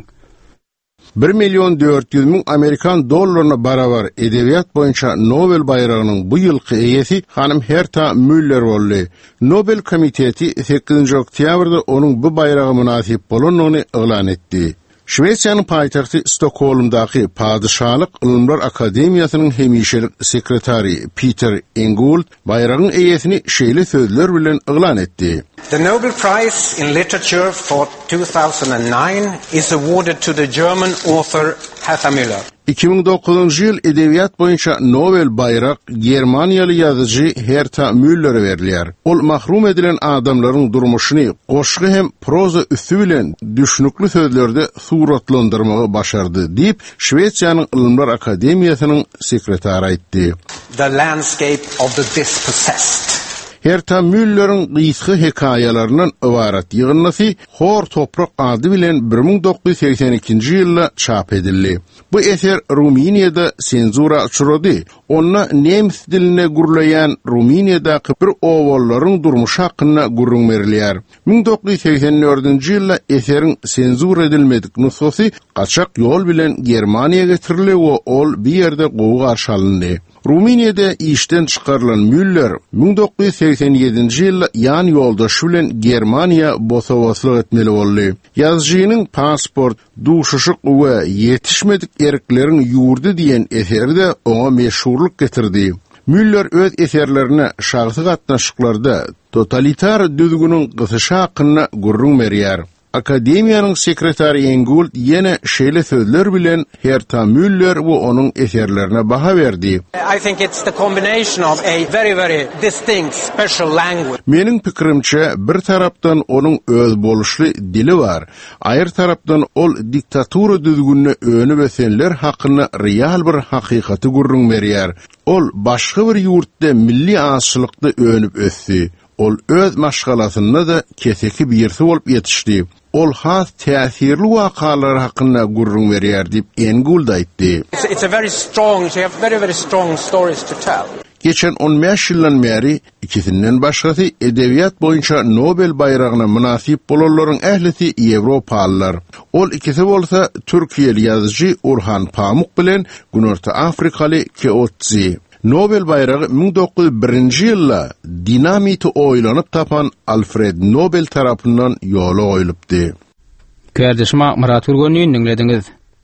bir milyon dört yüz ming Amerikan dollaryna barabar edebiýat boýunça Nobel baýragynyň bu ýylky eýesi hanym Herta Müller boldy. Nobel komiteti sekizinji oktýabrda onuň bu baýraga münasip bolanyny elan etdi. Şweýsiýanyň paýtagty Stokholmdaky Padyşahlyk Ilmlar Akademiýasynyň hemişelik sekretary Peter Engold baýragyň eýesini şeýle sözler bilen elan etdi. The Nobel Prize in Literature for two thousand nine is awarded to the German author Herta Müller. iki bin dokuzunji ýyl edebiýat boýunça Nobel baýrak Germaniýaly ýazyjy Herta Müller'e berilýär. Ol mahrum edilen adamlaryň durmuşyny goşgy hem proza üstü bilen düşnükli sözlerde suratlandyrmagy başardy diýip Şweýsiýanyň Ilmlar Akademiýasynyň sekretary aýtdy. The landscape of the dispossessed. Herta Müller'in gysgy hekaýalarynyň ibarat ýygnasy Hor toprak ady bilen bir ming dokuz yüz seksen ikinji ýylda çap edildi. Bu eser Ruminiýada senzura uçrady. Onda nemis diline gurulayan Ruminiýadaky bir owallaryň durmuşy hakyna gurrun berilýär. ming dokuz yüz seksen dördünji ýylda eseriň senzura edilmedik nusxasy gaçak ýol bilen Germaniýaga getirildi we ol bir ýerde gowy garşy alındy. Ruminiýada işten çykarylan Müller ming dokuz yüz seksen ýedinji ýylda ýan ýoldaşy bilen Germaniýa bosowaslyk etmeli boldy. Ýazyjynyň pasport, duşuşyk we ýetişmedik erkleriň ýurdy diýen eseri de oňa meşhurlyk getirdi. Müller öz eserlerine şahsy gatnaşyklarda totalitar düzgünüň gysyşa hakyna gurrun berýär. Akademiýanyň sekretary Engold ýene şeýle sözler bilen Herta Müller we onuň eserlerine baha berdi. I think it's the combination of a very very distinct special language. Meniň pikirimçe bir tarapdan onuň öz boluşly dili bar, aýr tarapdan ol diktatura düzgününe önü besenler hakyna real bir hakykaty gurrun berýär. Ol başga bir ýurtda milli aşylykda önüp ösdi. Ol öz maşgalasyna da keseki birsi bolup ýetişdi. Ol has täsirli wakalar hakyna gurrun berýär diýip Engold aýtdy. It's, it's a very strong, you have very very strong stories to tell. Geçen on beş ýyldan beri ikisinden başgasy edebiýat boýunça Nobel baýragyna münasip bolanlaryň ählisi Ýewropalylar. Ol ikisi bolsa Türkiýeli ýazyjy Orhan Pamuk bilen Günorta Afrikaly Keotzi. Nobel baýragy ming dokuz yüz birinji ýylda dinamiti oýlanyp tapan Alfred Nobel tarapyndan ýola goýulypdy. Kardeşim Akmurat Urgönüýni dinlediňiz.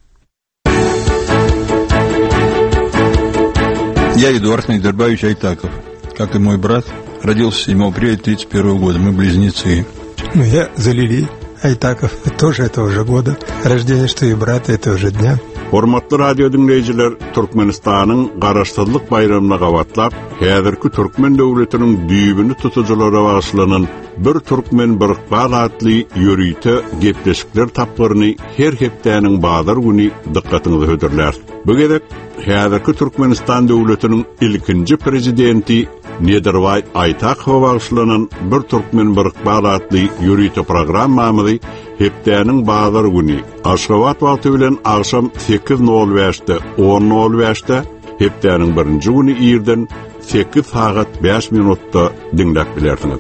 Я, Эдуард Нидербаевич Айтаков, как и мой брат, родился седьмого апреля тридцать первого года. Мы близнецы. Ну, я Залилий Айтаков, тоже этого же года. Рождение, что и брата этого же дня. Hormatly radio dinleyijiler, Türkmenistanyň garaşsyzlyk bayramyna gawatlap, häzirki Türkmen döwletiniň düýbüni tutujulara bagyşlanan bir Türkmen birikbal adly ýörüýte gepleşikler taplaryny her hepdäniň bazar güni dikkatiňizi höderler. Bu gezek häzirki Türkmenistan döwletiniň ilkinji prezidenti Nederway Aytakowa bagyşlanan bir Türkmen birikbal adly ýörüýte programmamy hepdäniň bazar güni Aşgabat wagty bilen agşam sekiz nol beşde on nol beşde hepdäniň birinji güni ýerden sekiz sagat beş minutda dinläp bilersiňiz.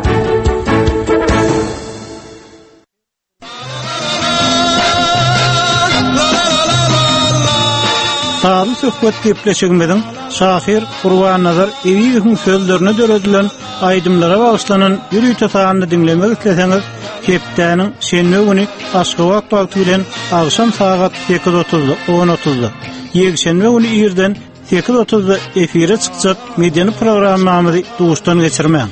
Taýy söhbet gepleşigimizin şahir Gurban Nazar Ewiýewiň sözlerine döredilen aýdymlara bagyşlanan ýürüýte saýany dinlemek isleseňiz, hepdäniň şenbe güni Aşgabat wagty bilen agşam sagat sekiz otuzda on otuzda, ýekşenbe güni ýerden sekiz otuzda efire çykjak mediany programmamyzy duşdan geçirmäň.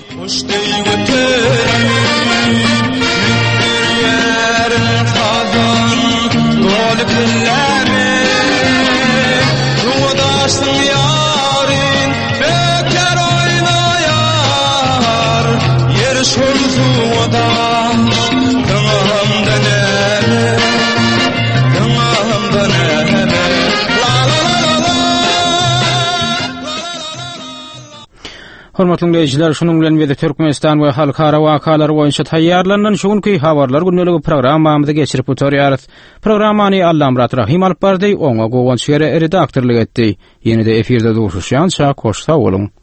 da dağımda neme dağımda neme Hormatly dinleyijiler, şunun bilen biz Türkmenistan we halkara wakalar boýunça taýýarlanan şuňky habarlar günneligi programmamyzda geçirip oturýarys. Programmany Allah Murat Rahim alyp bardy, oňa gowanç ýere redaktorlyk etdi. Ýene-de efirde duruşýança koşsa bolun.